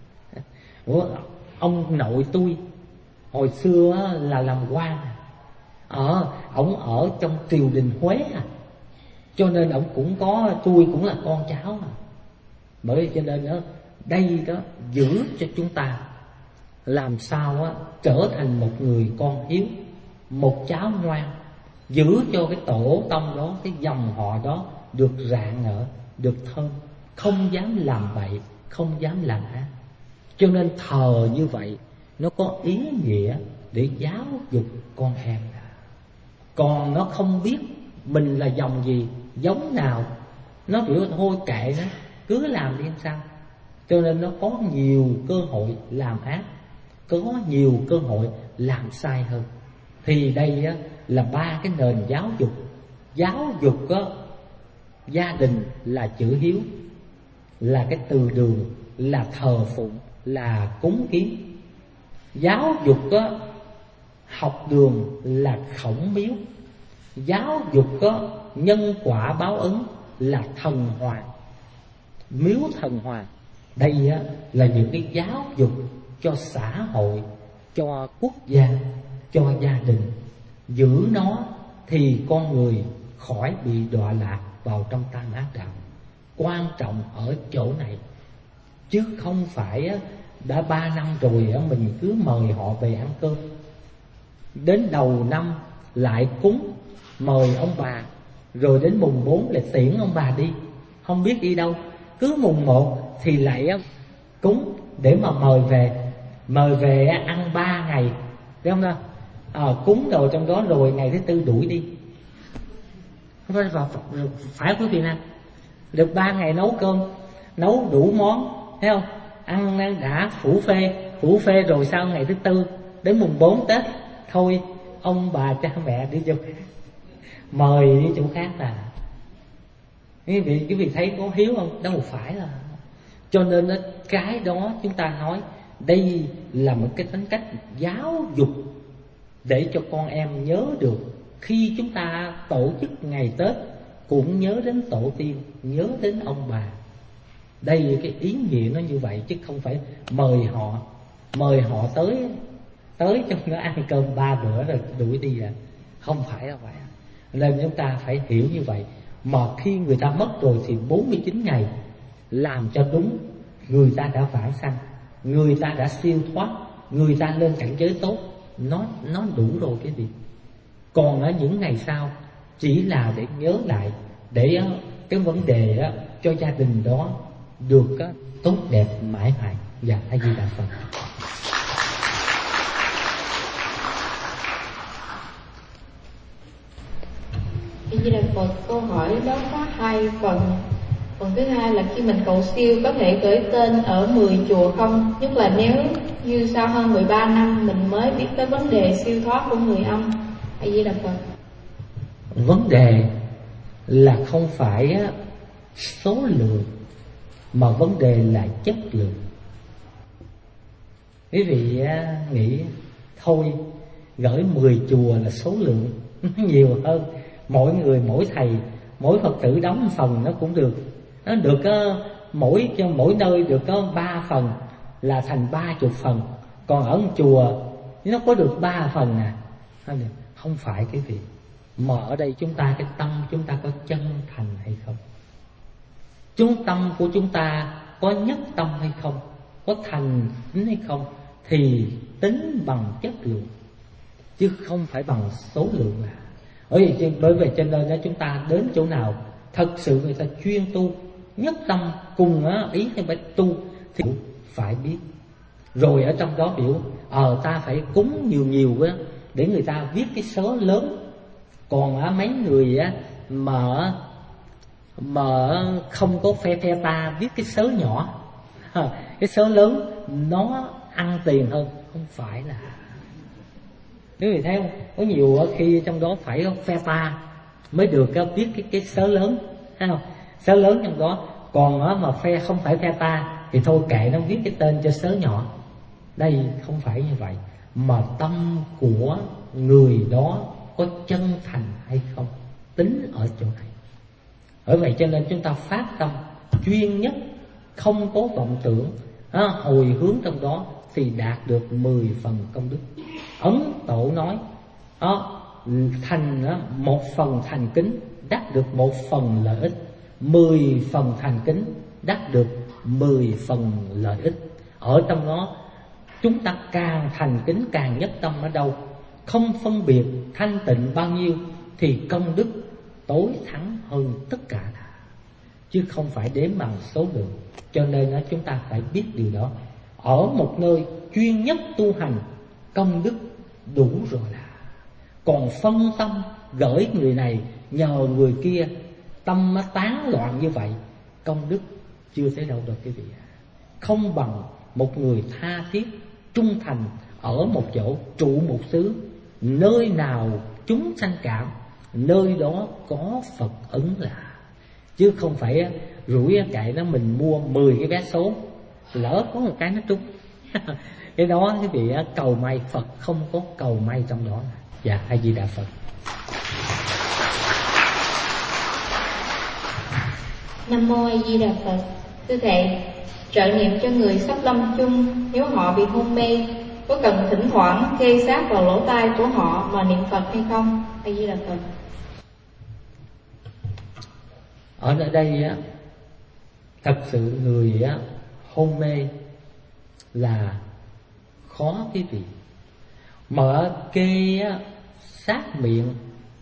Ông nội tôi hồi xưa là làm quan, ở ổng ở trong triều đình Huế à, cho nên ổng cũng có, tôi cũng là con cháu à. Bởi cho nên đó, đây đó giữ cho chúng ta làm sao á, trở thành một người con hiếu, một cháu ngoan, giữ cho cái tổ tông đó, cái dòng họ đó được rạng nở, được thơm, không dám làm bậy, không dám làm ác. Cho nên thờ như vậy nó có ý nghĩa để giáo dục con em. Còn nó không biết mình là dòng gì, giống nào, nó biểu thôi kệ nó, cứ làm đi sao. Cho nên nó có nhiều cơ hội làm ác, có nhiều cơ hội làm sai hơn. Thì đây á, là ba cái nền giáo dục. Giáo dục á, gia đình là chữ hiếu, là cái từ đường, là thờ phụng, là cúng kiến. Giáo dục á, học đường là khổng miếu. Giáo dục á, nhân quả báo ứng là thần hoàng, miếu thần hoàng. Đây á, là những cái giáo dục cho xã hội, cho quốc gia, cho gia đình. Giữ nó thì con người khỏi bị đọa lạc vào trong tam ác đạo. Quan trọng ở chỗ này, chứ không phải á, đã ba năm rồi á, mình cứ mời họ về ăn cơm. Đến đầu năm lại cúng, mời ông bà, rồi đến mùng bốn lại tiễn ông bà đi, không biết đi đâu. Cứ mùng một thì lại cúng để mà mời về, mời về ăn ba ngày, thấy không nào? À, cúng đồ trong đó rồi ngày thứ tư đuổi đi. Phải phải quý vị nào? Được ba ngày nấu cơm, nấu đủ món, thấy không? Ăn đã phủ phê, phủ phê rồi sau ngày thứ tư đến mùng bốn Tết thôi, ông bà cha mẹ đi chỗ khác, mời đi chỗ khác là. Quý vị, quý vị thấy có hiếu không? Đâu phải là. Cho nên cái đó chúng ta nói đây là một cái tính cách giáo dục để cho con em nhớ được. Khi chúng ta tổ chức ngày Tết cũng nhớ đến tổ tiên, nhớ đến ông bà. Đây cái ý nghĩa nó như vậy, chứ không phải mời họ, mời họ tới tới cho nó ăn cơm ba bữa rồi đuổi đi à. Không phải đâu vậy. Nên chúng ta phải hiểu như vậy. Mà khi người ta mất rồi thì bốn mươi chín ngày làm cho đúng, người ta đã vãng sanh, người ta đã siêu thoát, người ta lên cảnh giới tốt, nó nó đủ rồi cái gì. Còn ở những ngày sau chỉ là để nhớ lại, để cái vấn đề đó, cho gia đình đó được tốt đẹp mãi mãi. Dạ, A Di Đà Phật. A Di Đà Phật. Câu hỏi đó có hai phần. Phần thứ hai là khi mình cầu siêu có thể gửi tên ở mười chùa không? Nhất là nếu như sau hơn mười ba năm mình mới biết tới vấn đề siêu thoát của người âm. A Di Đà Phật. Vấn đề là không phải số lượng, mà vấn đề là chất lượng. Quý vị nghĩ thôi gửi mười chùa là số lượng nhiều hơn, mỗi người mỗi thầy mỗi Phật tử đóng phần nó cũng được, nó được có mỗi cho mỗi nơi được có ba phần là thành ba chục phần, còn ở một chùa nó có được ba phần à. Không phải quý vị, mà ở đây chúng ta cái tâm chúng ta có chân thành hay không, trung tâm của chúng ta có nhất tâm hay không, có thành tính hay không, thì tính bằng chất lượng chứ không phải bằng số lượng à. Bởi vì bởi vậy cho nên đó, chúng ta đến chỗ nào thật sự người ta chuyên tu nhất tâm cùng ý hay phải tu thì phải biết. Rồi ở trong đó biểu ờ ta phải cúng nhiều nhiều á để người ta viết cái số lớn. Còn á mấy người á mà mà không có phe phe ta viết cái số nhỏ, cái số lớn nó ăn tiền hơn, không phải là. Nếu người thấy không, có nhiều khi trong đó phải phe ta mới được viết cái cái số lớn, thấy không? Số lớn trong đó, còn mà phe không phải phe ta thì thôi kệ nó viết cái tên cho số nhỏ. Đây không phải như vậy, mà tâm của người đó có chân thành hay không, tính ở chỗ này. Bởi vậy cho nên chúng ta phát tâm chuyên nhất, không có vọng tưởng, à, hồi hướng trong đó thì đạt được mười phần công đức. Ấn Tổ nói à, thành à, một phần thành kính đắc được một phần lợi ích, mười phần thành kính đắc được mười phần lợi ích. Ở trong đó chúng ta càng thành kính càng nhất tâm ở đâu, không phân biệt thanh tịnh bao nhiêu thì công đức tối thắng hơn tất cả, chứ không phải đếm bằng số lượng. Cho nên chúng ta phải biết điều đó. Ở một nơi chuyên nhất tu hành, công đức đủ rồi là. Còn phân tâm gửi người này nhờ người kia, tâm nó tán loạn như vậy, công đức chưa thấy đâu được quý vị. Không bằng một người tha thiết trung thành ở một chỗ trụ một xứ, nơi nào chúng sanh cảm, nơi đó có Phật ứng là. Chứ không phải rủi cậy nó mình mua mười cái vé số, lỡ có một cái nó trúng cái đó quý vị cầu may, Phật không có cầu may trong đó. Dạ, A Di Đà Phật. Nam mô A Di Đà Phật. Thưa thầy, trợ niệm cho người sắp lâm chung, nếu họ bị hôn mê, có cần thỉnh thoảng kê sát vào lỗ tai của họ mà niệm Phật hay không? A Di Đà Phật. Ở nơi đây á, thật sự người á hôn mê là khó quý vị. Mở kê á, sát miệng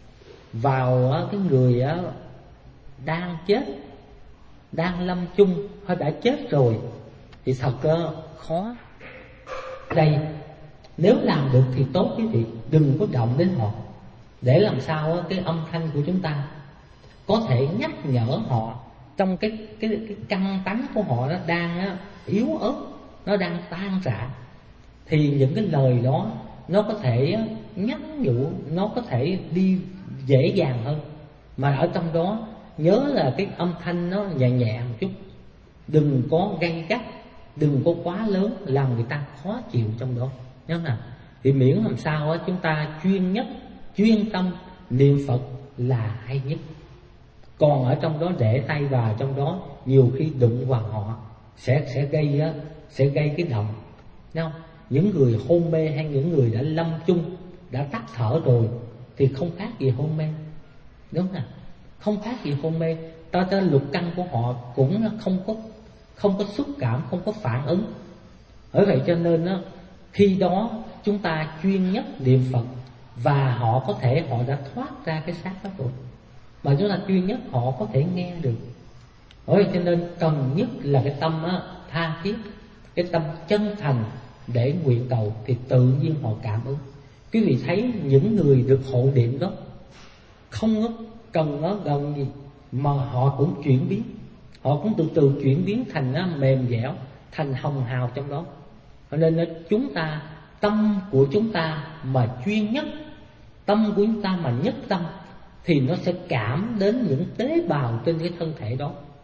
vào á, cái người á, đang chết, đang lâm chung hay đã chết rồi thì thật á, khó. Đây nếu làm được thì tốt quý vị, đừng có động đến họ, để làm sao á, cái âm thanh của chúng ta có thể nhắc nhở họ trong cái cái cái căn tánh của họ nó đang á, yếu ớt, nó đang tan rã, thì những cái lời đó nó có thể á, nhắc nhủ, nó có thể đi dễ dàng hơn. Mà ở trong đó nhớ là cái âm thanh nó nhẹ nhẹ một chút, đừng có gay gắt, đừng có quá lớn làm người ta khó chịu trong đó, nhớ nào. Thì miễn làm sao á, chúng ta chuyên nhất, chuyên tâm niệm Phật là hay nhất. Còn ở trong đó để tay vào trong đó, nhiều khi đụng vào họ sẽ sẽ gây á, sẽ gây cái động, thấy không? Những người hôn mê hay những người đã lâm chung, đã tắt thở rồi thì không khác gì hôn mê, đúng không? Không khác gì hôn mê. Ta cho lục căn của họ cũng không có không có xúc cảm, không có phản ứng. Bởi vậy cho nên á, khi đó chúng ta chuyên nhất niệm Phật và họ có thể họ đã thoát ra cái xác đó rồi, mà chúng ta chuyên nhất họ có thể nghe được. Bởi vậy cho nên cần nhất là cái tâm á, tha thiết, cái tâm chân thành để nguyện cầu thì tự nhiên họ cảm ứng. Quý vị thấy những người được hộ niệm đó không cần nó gần gì mà họ cũng chuyển biến, họ cũng từ từ chuyển biến thành nó mềm dẻo, thành hồng hào trong đó. Cho nên chúng ta, tâm của chúng ta mà chuyên nhất, tâm của chúng ta mà nhất tâm thì nó sẽ cảm đến những tế bào trên cái thân thể đó,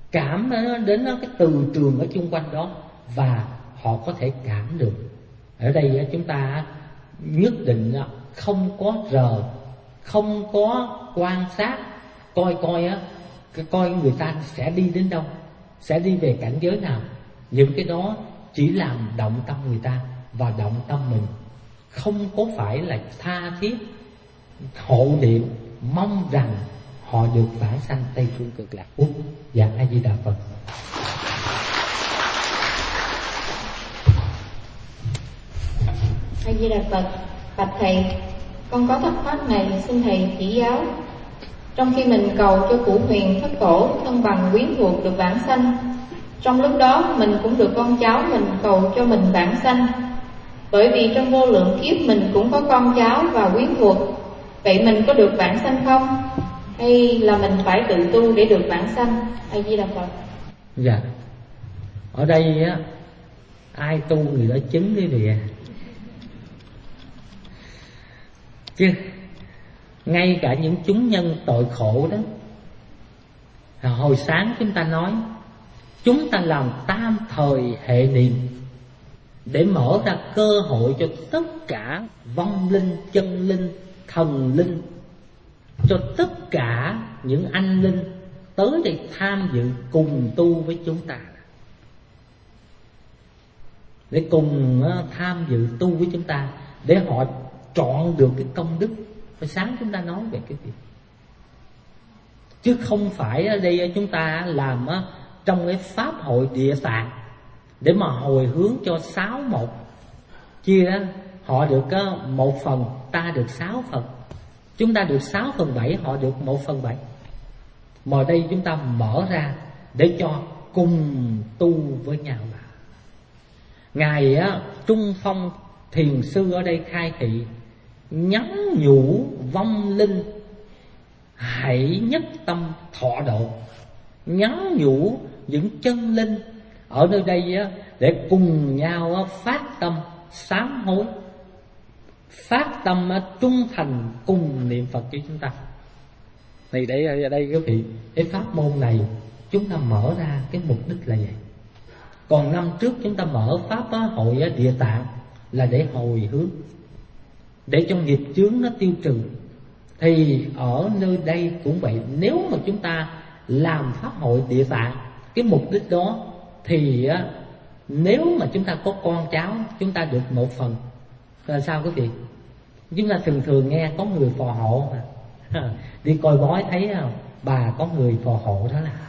cảm đến cái từ trường ở chung quanh đó, và họ có thể cảm được. Ở đây chúng ta nhất định không có rờ, không có quan sát coi coi á, coi người ta sẽ đi đến đâu, sẽ đi về cảnh giới nào. Những cái đó chỉ làm động tâm người ta và động tâm mình, không có phải là tha thiết hộ niệm mong rằng họ được vãng sanh Tây Phương Cực Lạc Quốc. Dạ A Di Đà Phật. A Di Đà Phật. Bạch thầy, con có thắc mắc này, xin thầy chỉ giáo. Trong khi mình cầu cho cụ huyền thất tổ thân bằng quyến thuộc được vãng sanh, trong lúc đó mình cũng được con cháu mình cầu cho mình vãng sanh. Bởi vì trong vô lượng kiếp mình cũng có con cháu và quyến thuộc. Vậy mình có được vãng sanh không? Hay là mình phải tự tu để được vãng sanh? A Di Đà Phật. Dạ. Ở đây á, ai tu người đó chứng quý vị à. Chứ ngay cả những chúng nhân tội khổ đó, hồi sáng chúng ta nói chúng ta làm tam thời hệ niệm để mở ra cơ hội cho tất cả vong linh, chân linh, thần linh, cho tất cả những anh linh tới đây tham dự cùng tu với chúng ta, để cùng tham dự tu với chúng ta, để họ trọn được cái công đức. Hồi sáng chúng ta nói về cái việc, chứ không phải ở đây chúng ta làm trong cái pháp hội Địa Tạng để mà hồi hướng cho sáu một, chia họ được một phần, ta được sáu phần, chúng ta được sáu phần bảy, họ được một phần bảy. Mà đây chúng ta mở ra để cho cùng tu với nhau. Ngài Trung Phong Thiền Sư ở đây khai thị, nhắn nhủ vong linh hãy nhất tâm thọ độ, nhắn nhủ những chân linh ở nơi đây để cùng nhau phát tâm sám hối, phát tâm trung thành cùng niệm Phật cho chúng ta. Thì đây ở đây quý vị, cái pháp môn này chúng ta mở ra cái mục đích là vậy. Còn năm trước chúng ta mở pháp hội Địa Tạng là để hồi hướng, để cho nghiệp chướng nó tiêu trừ. Thì ở nơi đây cũng vậy, nếu mà chúng ta làm pháp hội Địa Tạng, cái mục đích đó thì nếu mà chúng ta có con cháu, chúng ta được một phần. Là sao quý vị? Chúng ta thường thường nghe có người phò hộ mà. Đi coi bói thấy không? Bà có người phò hộ đó là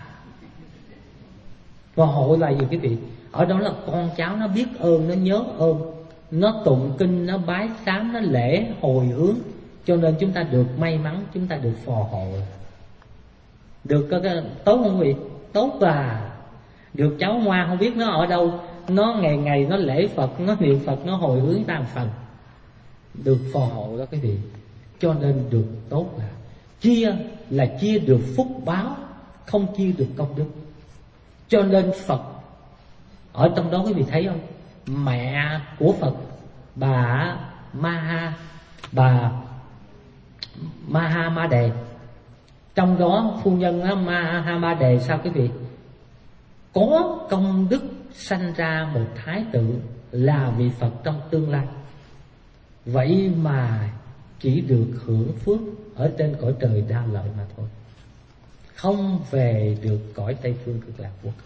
phò hộ là gì quý vị? Ở đó là con cháu nó biết ơn, nó nhớ ơn, nó tụng kinh, nó bái sám, nó lễ hồi hướng, cho nên chúng ta được may mắn, chúng ta được phò hộ. Được cái, cái tốt không quý vị? Tốt là được cháu ngoan, không biết nó ở đâu, nó ngày ngày nó lễ Phật, nó niệm Phật, nó hồi hướng ta một phần, được phò hộ đó quý vị. Cho nên được tốt là chia là chia được phúc báo, không chia được công đức. Cho nên Phật ở trong đó quý vị thấy không? Mẹ của Phật, bà Maha, bà Maha Ma Đề, trong đó phu nhân Maha Ma Đề sao quý vị? Có công đức sanh ra một thái tử là vị Phật trong tương lai. Vậy mà chỉ được hưởng phước ở trên cõi trời Đa Lợi mà thôi, không về được cõi Tây Phương Cực Lạc Quốc.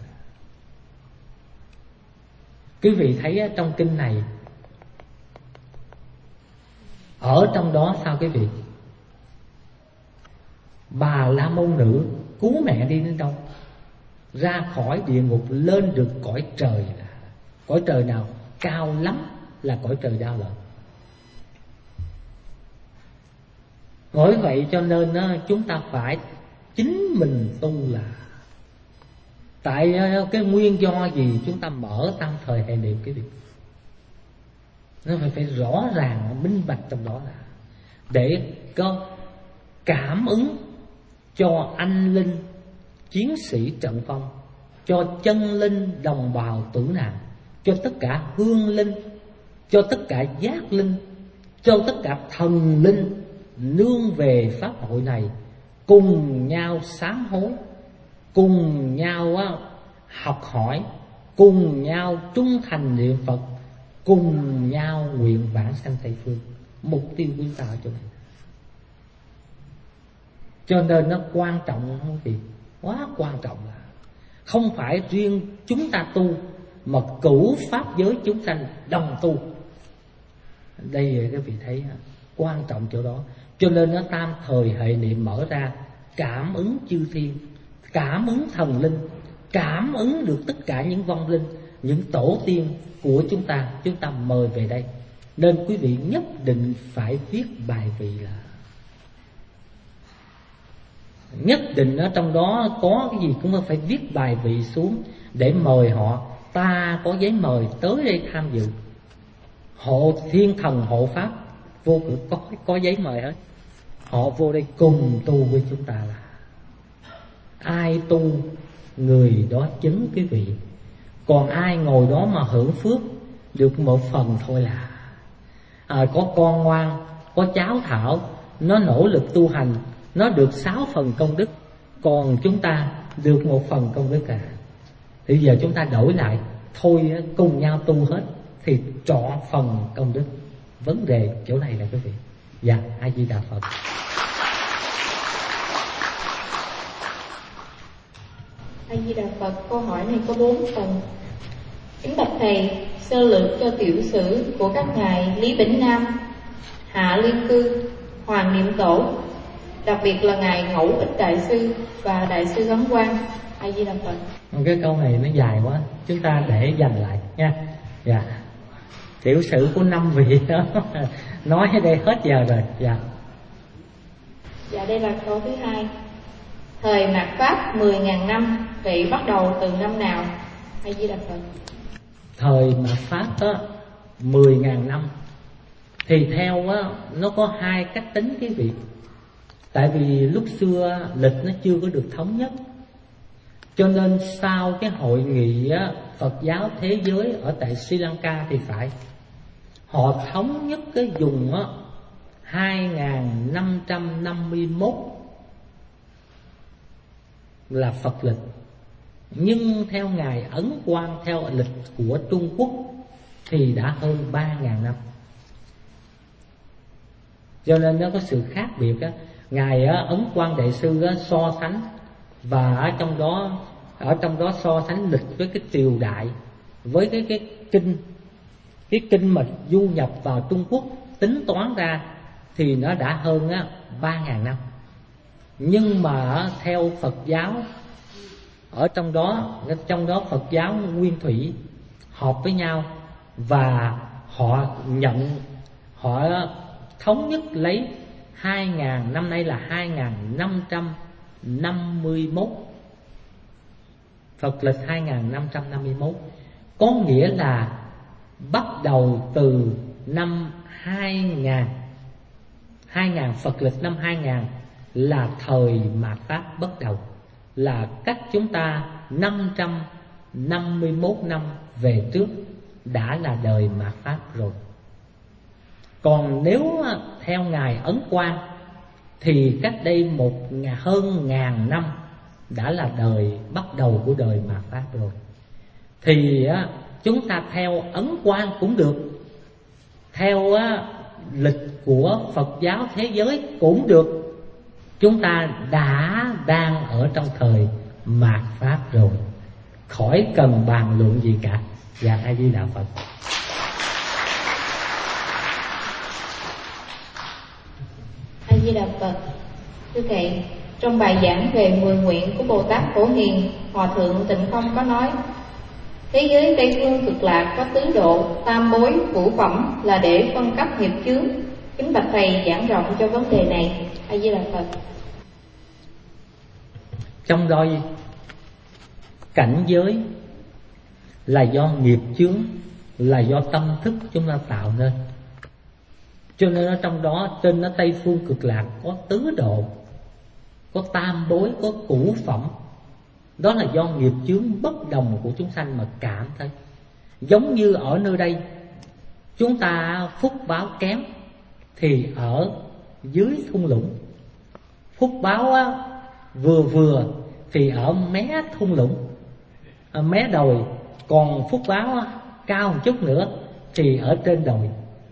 Quý vị thấy trong kinh này, ở trong đó sao quý vị? Bà La Môn Nữ cứu mẹ đi đến đâu? Ra khỏi địa ngục lên được cõi trời. Cõi trời nào? Cao lắm là cõi trời Đa Lợi. Bởi vậy cho nên chúng ta phải chính mình tu là. Tại cái nguyên do gì chúng ta mở tam thời hệ niệm quý vị? Nó phải, phải rõ ràng, minh bạch trong đó là để có cảm ứng cho anh linh chiến sĩ trận phong, cho chân linh đồng bào tử nạn, cho tất cả hương linh, cho tất cả giác linh, cho tất cả thần linh nương về pháp hội này cùng nhau sám hối, cùng nhau á, học hỏi, cùng nhau trung thành niệm Phật, cùng nhau nguyện vãng sanh Tây Phương. Mục tiêu của chúng ta ở chỗ này. Cho nên nó quan trọng không gì, quá quan trọng là không phải riêng chúng ta tu, mà cửu pháp giới chúng sanh đồng tu. Đây các vị thấy quan trọng chỗ đó. Cho nên nó tam thời hệ niệm mở ra, cảm ứng chư thiên, cảm ứng thần linh, cảm ứng được tất cả những vong linh, những tổ tiên của chúng ta. Chúng ta mời về đây. Nên quý vị nhất định phải viết bài vị, là nhất định ở trong đó có cái gì cũng phải viết bài vị xuống để mời họ. Ta có giấy mời tới đây tham dự. Hộ thiên thần hộ pháp vô cửa có, có giấy mời hết. Họ vô đây cùng tu với chúng ta. Là ai tu người đó chứng quý vị. Còn ai ngồi đó mà hưởng phước được một phần thôi là à, có con ngoan, có cháu thảo, nó nỗ lực tu hành, nó được sáu phần công đức. Còn chúng ta được một phần công đức cả. Thì giờ chúng ta đổi lại, thôi cùng nhau tu hết thì trọn phần công đức. Vấn đề chỗ này là quý vị. Dạ, A Di Đà Phật. A Di Đà Phật. Câu hỏi này có bốn phần. Kính bạch thầy, sơ lược cho tiểu sử của các ngài Lý Bỉnh Nam, Hạ Liên Cư, Hoàng Niệm Tổ, đặc biệt là ngài Ngẫu Ích Đại Sư và Đại Sư Ấn Quang. A Di Đà Phật. Cái câu này nó dài quá, chúng ta để dành lại nha. Dạ. Tiểu sử của năm vị đó nói ở đây hết giờ rồi. Dạ. Dạ, đây là câu thứ hai. Thời mạt Pháp mười nghìn năm, vậy bắt đầu từ năm nào? A Di Đà Phật. Thời mạt Pháp đó mười nghìn năm thì theo á, nó có hai cách tính cái vị. Tại vì lúc xưa lịch nó chưa có được thống nhất, cho nên sau cái hội nghị á, Phật giáo thế giới ở tại Sri Lanka thì phải, họ thống nhất cái dùng á, hai nghìn năm trăm năm mươi mốt là Phật lịch. Nhưng theo ngài Ấn Quang, theo lịch của Trung Quốc thì đã hơn ba nghìn năm. Cho nên nó có sự khác biệt á. Ngài á, Ấn Quang Đại Sư á, so sánh, và ở trong đó ở trong đó so sánh lịch với cái triều đại, với cái cái kinh cái kinh mà du nhập vào Trung Quốc, tính toán ra thì nó đã hơn á ba nghìn năm. Nhưng mà theo Phật giáo, ở trong đó trong đó Phật giáo Nguyên Thủy họp với nhau và họ nhận, họ thống nhất lấy hai nghìn năm nay là hai nghìn năm trăm năm mươi mốt, Phật lịch hai nghìn năm trăm năm mươi mốt, có nghĩa là bắt đầu từ năm hai nghìn, hai nghìn Phật lịch năm hai nghìn là thời mạt Pháp bắt đầu, là cách chúng ta năm trăm năm mươi mốt năm về trước đã là đời mạt Pháp rồi. Còn nếu theo ngài Ấn Quang thì cách đây một hơn ngàn năm đã là đời bắt đầu của đời mạt Pháp rồi. Thì chúng ta theo Ấn Quang cũng được, theo lịch của Phật giáo thế giới cũng được. Chúng ta đã đang ở trong thời mạt Pháp rồi, khỏi cần bàn luận gì cả. Dạ, A Di Đà Phật. A Di Đà Phật. Thưa thầy, trong bài giảng về mười nguyện của Bồ Tát Phổ Hiền, Hòa thượng Tịnh Không có nói thế giới Tây Phương Cực Lạc có tứ độ, tam bối, ngũ phẩm là để phân cấp nghiệp chướng. Kính bạch thầy giảng rộng cho vấn đề này. A Di Đà Phật. Trong đó cảnh giới là do nghiệp chướng, là do tâm thức chúng ta tạo nên. Cho nên ở trong đó, trên nó Tây Phương Cực Lạc có tứ độ, có tam bối, có cửu phẩm. Đó là do nghiệp chướng bất đồng của chúng sanh mà cảm thấy. Giống như ở nơi đây, chúng ta phúc báo kém thì ở dưới thung lũng, phúc báo á, vừa vừa thì ở mé thung lũng, ở mé đồi. Còn phúc báo cao một chút nữa thì ở trên đồi.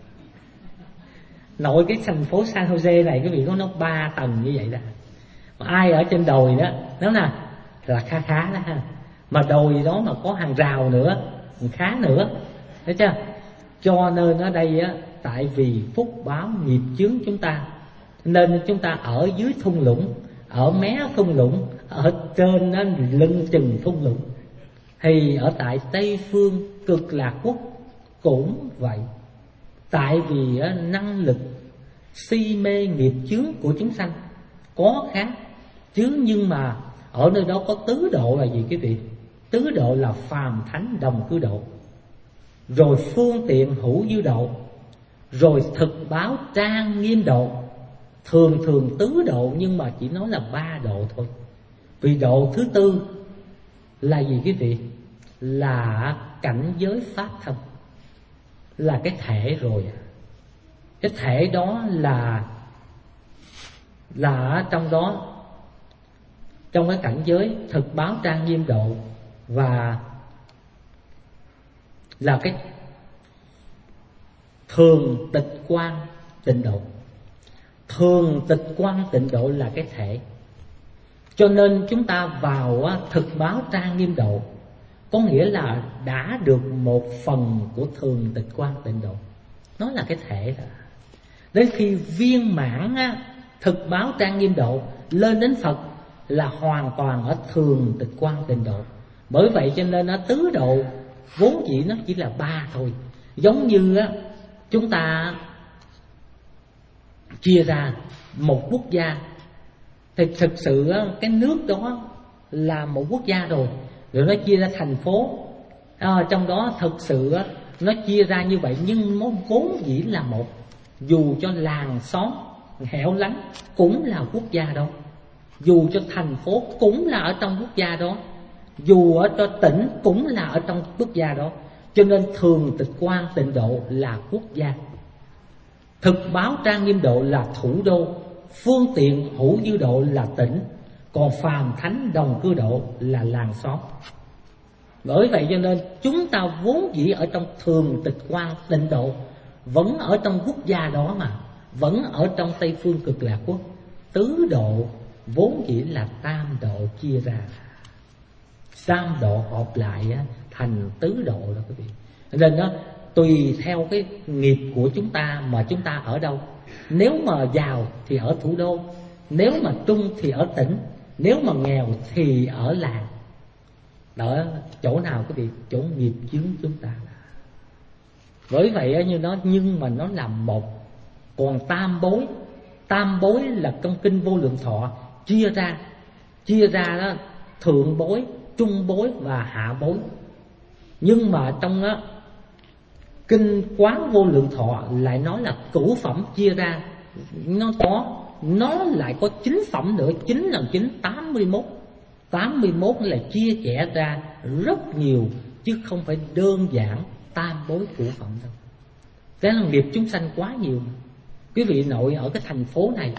Nội cái thành phố San Jose này quý vị có nó ba tầng như vậy đó. Mà ai ở trên đồi đó nó nè là khá khá đó ha. Mà đồi đó mà có hàng rào nữa khá nữa, thấy chưa? Cho nên ở đây á, tại vì phúc báo nghiệp chướng chúng ta, nên chúng ta ở dưới thung lũng, ở mé thung lũng, ở trên nó lưng chừng thung lũng. Thì ở tại Tây Phương Cực Lạc Quốc cũng vậy. Tại vì á, năng lực si mê nghiệp chướng của chúng sanh có khác chứ, nhưng mà ở nơi đó có tứ độ là gì quý vị? Tứ độ là phàm thánh đồng cư độ, rồi phương tiện hữu dư độ, rồi thực báo trang nghiêm độ. Thường thường tứ độ nhưng mà chỉ nói là ba độ thôi. Vì độ thứ tư là gì quý vị? Là cảnh giới pháp thân, là cái thể rồi. Cái thể đó là là trong đó, trong cái cảnh giới thực báo trang nghiêm độ, và là cái thường tịch quan tịnh độ. Thường tịch quan tịnh độ là cái thể. Cho nên chúng ta vào thực báo trang nghiêm độ có nghĩa là đã được một phần của thường tịch quan tịnh độ. Nó là cái thể đó. Đến khi viên mãn thực báo trang nghiêm độ lên đến Phật là hoàn toàn ở thường tịch quan tịnh độ. Bởi vậy cho nên nó tứ độ vốn chỉ nó chỉ là ba thôi. Giống như á, chúng ta chia ra một quốc gia, thì thực sự á, cái nước đó là một quốc gia rồi. Rồi nó chia ra thành phố, à, trong đó thực sự á, nó chia ra như vậy, nhưng nó vốn dĩ là một. Dù cho làng xóm hẻo lánh cũng là quốc gia đó, dù cho thành phố cũng là ở trong quốc gia đó, dù ở cho tỉnh cũng là ở trong quốc gia đó. Cho nên thường tịch quan tịnh độ là quốc gia, thực báo trang nghiêm độ là thủ đô, phương tiện hữu dư độ là tỉnh, còn phàm thánh đồng cư độ là làng xóm. Bởi vậy cho nên chúng ta vốn dĩ ở trong thường tịch quan tịnh độ, vẫn ở trong quốc gia đó mà, vẫn ở trong Tây Phương Cực Lạc Quốc. Tứ độ vốn dĩ là tam độ chia ra, tam độ hợp lại thành tứ độ đó quý vị. Nên đó tùy theo cái nghiệp của chúng ta mà chúng ta ở đâu. Nếu mà giàu thì ở thủ đô, nếu mà trung thì ở tỉnh, nếu mà nghèo thì ở làng. Đó, chỗ nào quý vị? Chỗ nghiệp chướng chúng ta. Bởi vậy như nó, nhưng mà nó là một. Còn tam bối, tam bối là trong kinh Vô Lượng Thọ chia ra, chia ra đó thượng bối, trung bối và hạ bối. Nhưng mà trong đó, kinh Quán Vô Lượng Thọ lại nói là cửu phẩm chia ra. Nó có, nó lại có chín phẩm nữa. Chín lần chín tám mươi mốt. Tám mươi mốt là chia sẻ ra rất nhiều, chứ không phải đơn giản tam bối cửu phẩm đâu. Thế là nghiệp chúng sanh quá nhiều. Quý vị nội ở cái thành phố này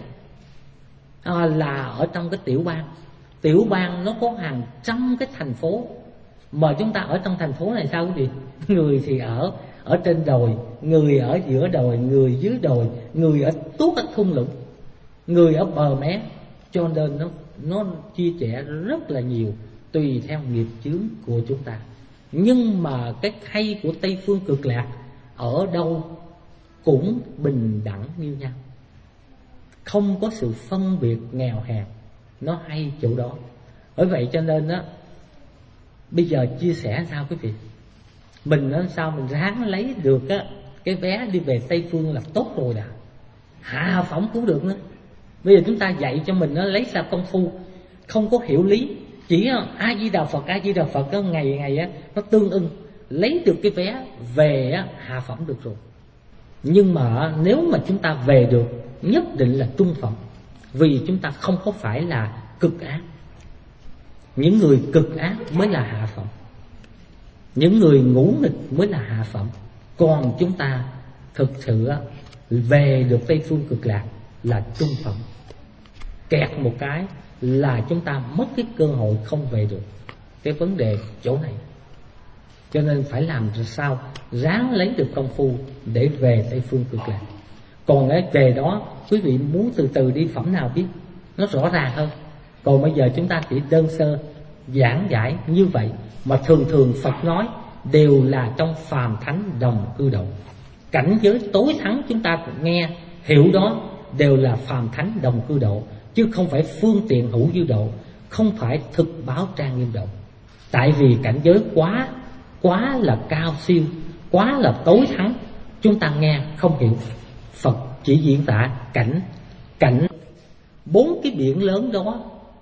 à, là ở trong cái tiểu bang. Tiểu bang nó có hàng trăm cái thành phố, mà chúng ta ở trong thành phố này sao quý vị? Người thì ở ở trên đồi, người ở giữa đồi, người dưới đồi, người ở tuốt ở thung lũng, người ở bờ mé. Cho nên nó nó chia sẻ rất là nhiều, tùy theo nghiệp chướng của chúng ta. Nhưng mà cái hay của Tây Phương Cực Lạc ở đâu cũng bình đẳng như nhau, không có sự phân biệt nghèo hèn. Nó hay chỗ đó. Bởi vậy cho nên á, bây giờ chia sẻ sao quý vị? Mình nói sao mình ráng lấy được á cái vé đi về Tây Phương là tốt rồi đã. Hạ phẩm cũng được nữa. Bây giờ chúng ta dạy cho mình nó lấy sao công phu, không có hiểu lý, chỉ A Di Đà Phật, A Di Đà Phật có ngày ngày á nó tương ưng, lấy được cái vé về á hạ phẩm được rồi. Nhưng mà nếu mà chúng ta về được, nhất định là trung phẩm, vì chúng ta không có phải là cực ác. Những người cực ác mới là hạ phẩm, những người ngũ nghịch mới là hạ phẩm. Còn chúng ta thực sự về được Tây Phương Cực Lạc là trung phẩm. Kẹt một cái là chúng ta mất cái cơ hội không về được. Cái vấn đề chỗ này, cho nên phải làm sao ráng lấy được công phu để về Tây Phương Cực Lạc. Còn ở về đó quý vị muốn từ từ đi phẩm nào biết, nó rõ ràng hơn. Còn bây giờ chúng ta chỉ đơn sơ giảng giải như vậy, mà thường thường Phật nói đều là trong phàm thánh đồng cư độ. Cảnh giới tối thắng chúng ta cũng nghe hiểu đó đều là phàm thánh đồng cư độ, chứ không phải phương tiện hữu dư độ, không phải thực báo trang nghiêm độ. Tại vì cảnh giới quá quá là cao siêu, quá là tối thắng, chúng ta nghe không hiểu. Phật chỉ diễn tả cảnh cảnh bốn cái biển lớn đó,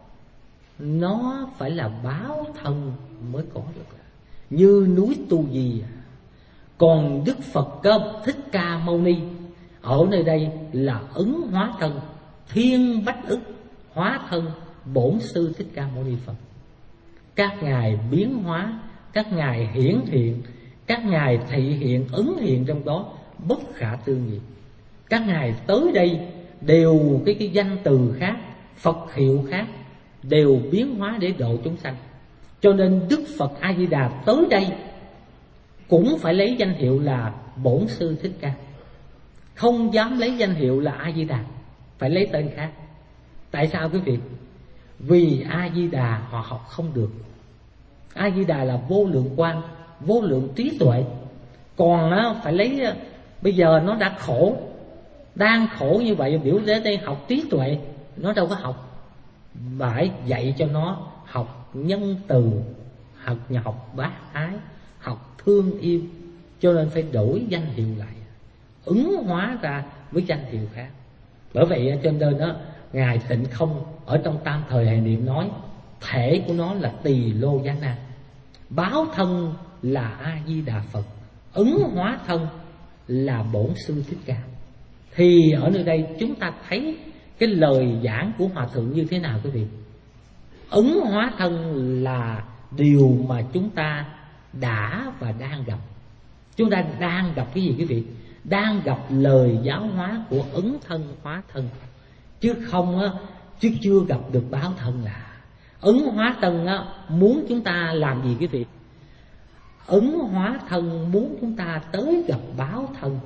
nó phải là báo thân mới có được, như núi Tu Di. Còn Đức Phật Cơ Thích Ca Mâu Ni ở nơi đây là ứng hóa thân, thiên bách ức hóa thân bổn sư Thích Ca Mâu Ni Phật. Các ngài biến hóa, các ngài hiển hiện, các ngài thị hiện ứng hiện trong đó bất khả tư nghị. Các ngài tới đây đều cái cái danh từ khác, Phật hiệu khác, đều biến hóa để độ chúng sanh. Cho nên Đức Phật A Di Đà tới đây cũng phải lấy danh hiệu là Bổn Sư Thích Ca, không dám lấy danh hiệu là A Di Đà, phải lấy tên khác. Tại sao quý vị? Vì A Di Đà họ học không được. A Di Đà là vô lượng quang, vô lượng trí tuệ. Còn á, phải lấy, bây giờ nó đã khổ, đang khổ như vậy, biểu đến đây học trí tuệ, nó đâu có học. Phải dạy cho nó học nhân từ, học học bác ái, học thương yêu. Cho nên phải đổi danh hiệu lại, ứng hóa ra với danh hiệu khác. Bởi vậy cho nên đó, Ngài Tịnh Không ở trong Tam Thời Hệ Niệm nói thể của nó là Tỳ Lô Giá Na, báo thân là A Di Đà Phật, ứng hóa thân là Bổn Sư Thích Ca. Thì ở nơi đây chúng ta thấy cái lời giảng của Hòa Thượng như thế nào quý vị? Ứng hóa thân là điều mà chúng ta đã và đang gặp. Chúng ta đang gặp cái gì quý vị? Đang gặp lời giáo hóa của ứng thân hóa thân, chứ không á, chứ chưa gặp được báo thân. Là ứng hóa thân á, muốn chúng ta làm gì quý vị? Ứng hóa thân muốn chúng ta tới gặp báo thân.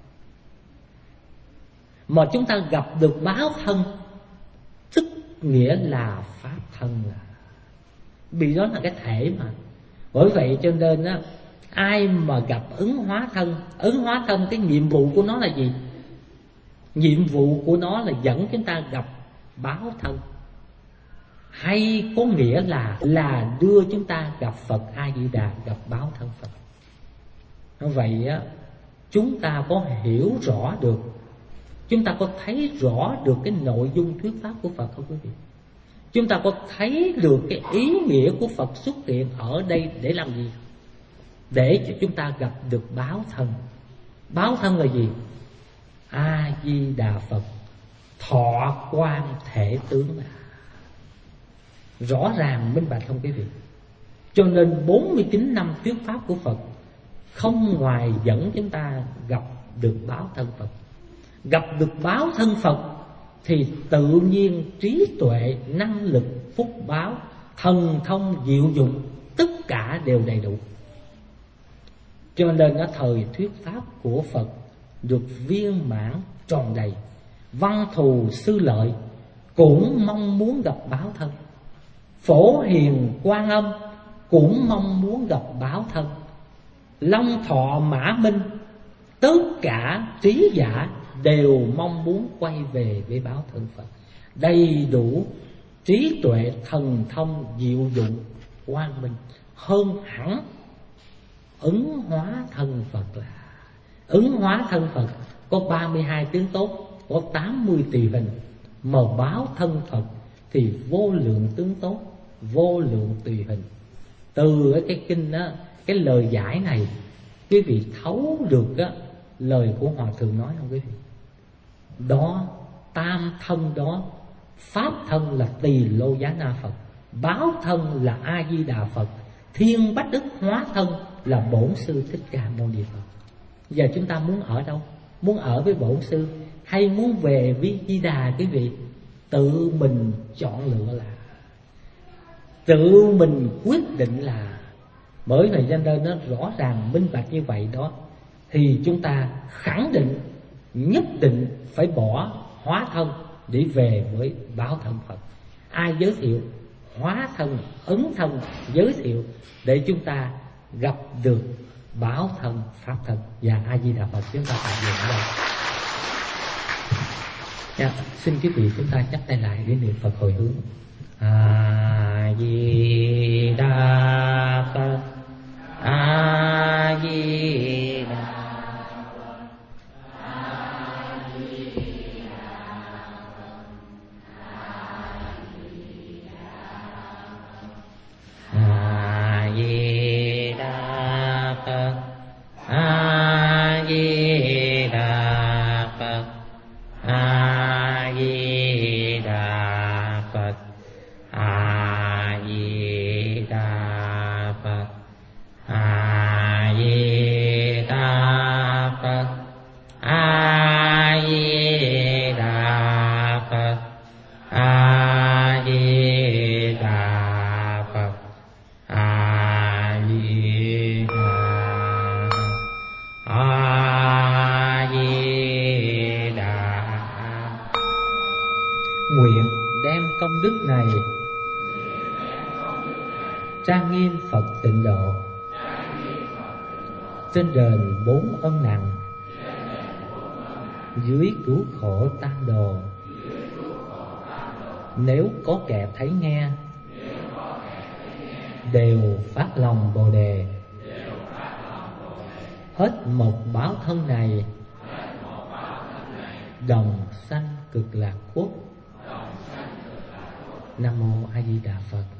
Mà chúng ta gặp được báo thân tức nghĩa là pháp thân, là vì đó là cái thể mà. Bởi vậy cho nên á, ai mà gặp ứng hóa thân, ứng hóa thân cái nhiệm vụ của nó là gì? Nhiệm vụ của nó là dẫn chúng ta gặp báo thân, hay có nghĩa là là đưa chúng ta gặp Phật A Di Đà, gặp báo thân Phật. Vậy á, chúng ta có hiểu rõ được, chúng ta có thấy rõ được cái nội dung thuyết pháp của Phật không quý vị? Chúng ta có thấy được cái ý nghĩa của Phật xuất hiện ở đây để làm gì? Để cho chúng ta gặp được báo thân. Báo thân là gì? A Di Đà Phật thọ quan thể tướng, là rõ ràng minh bạch không quý vị? Cho nên bốn mươi chín năm thuyết pháp của Phật không ngoài dẫn chúng ta gặp được báo thân Phật. Gặp được báo thân Phật thì tự nhiên trí tuệ, năng lực, phúc báo, thần thông, diệu dụng tất cả đều đầy đủ. Cho nên nó thời thuyết pháp của Phật được viên mãn tròn đầy. Văn thù sư lợi cũng mong muốn gặp báo thân, Phổ Hiền Quan Âm cũng mong muốn gặp báo thân, Long Thọ Mã Minh tất cả trí giả đều mong muốn quay về với báo thân Phật. Đầy đủ trí tuệ, thần thông, diệu dụng, quang minh, hơn hẳn ứng hóa thân Phật. Là ứng hóa thân Phật có ba mươi hai tướng tốt, có tám mươi tỳ hình. Mà báo thân Phật thì vô lượng tướng tốt, vô lượng tùy hình. Từ cái kinh đó, cái lời giải này quý vị thấu được đó, lời của Hòa Thượng nói không quý vị? Đó, tam thân đó, pháp thân là Tỳ Lô Giá Na Phật, báo thân là A Di Đà Phật, thiên bách đức hóa thân là Bổn Sư Thích Ca Mâu Ni Phật. Giờ chúng ta muốn ở đâu? Muốn ở với Bổn Sư hay muốn về với Di Đà quý vị? tự mình chọn lựa là, tự mình quyết định là. Bởi vì cho nên nó rõ ràng minh bạch như vậy đó, thì chúng ta khẳng định nhất định phải bỏ hóa thân để về với báo thân Phật. Ai giới thiệu? Hóa thân, ấn thân giới thiệu để chúng ta gặp được báo thân pháp thân. Và A Di Đà Phật chúng ta tạm dừng ở đây. Dạ, xin quý vị chúng ta chắp tay lại để niệm Phật hồi hướng. A Di Đà Phật, A Di Đà Phật, A Di Đà Phật, A Di Đà Phật, A Di Đà Phật, A Di Đà Phật, A Di Đà Phật, A Di Đà Phật, A Di Đà Phật, A Di Đà Phật, A Di Đà Phật, A Di Đà, A Di Đà. Nguyện đem công đức này trang nghiêm Phật tịnh độ, trên đền bốn ân nặng, dưới cứu khổ tam đồ. Nếu có kẻ thấy nghe, đều phát lòng Bồ Đề. Hết một báo thân này, đồng sanh cực lạc quốc. Nam mô A Di Đà Phật.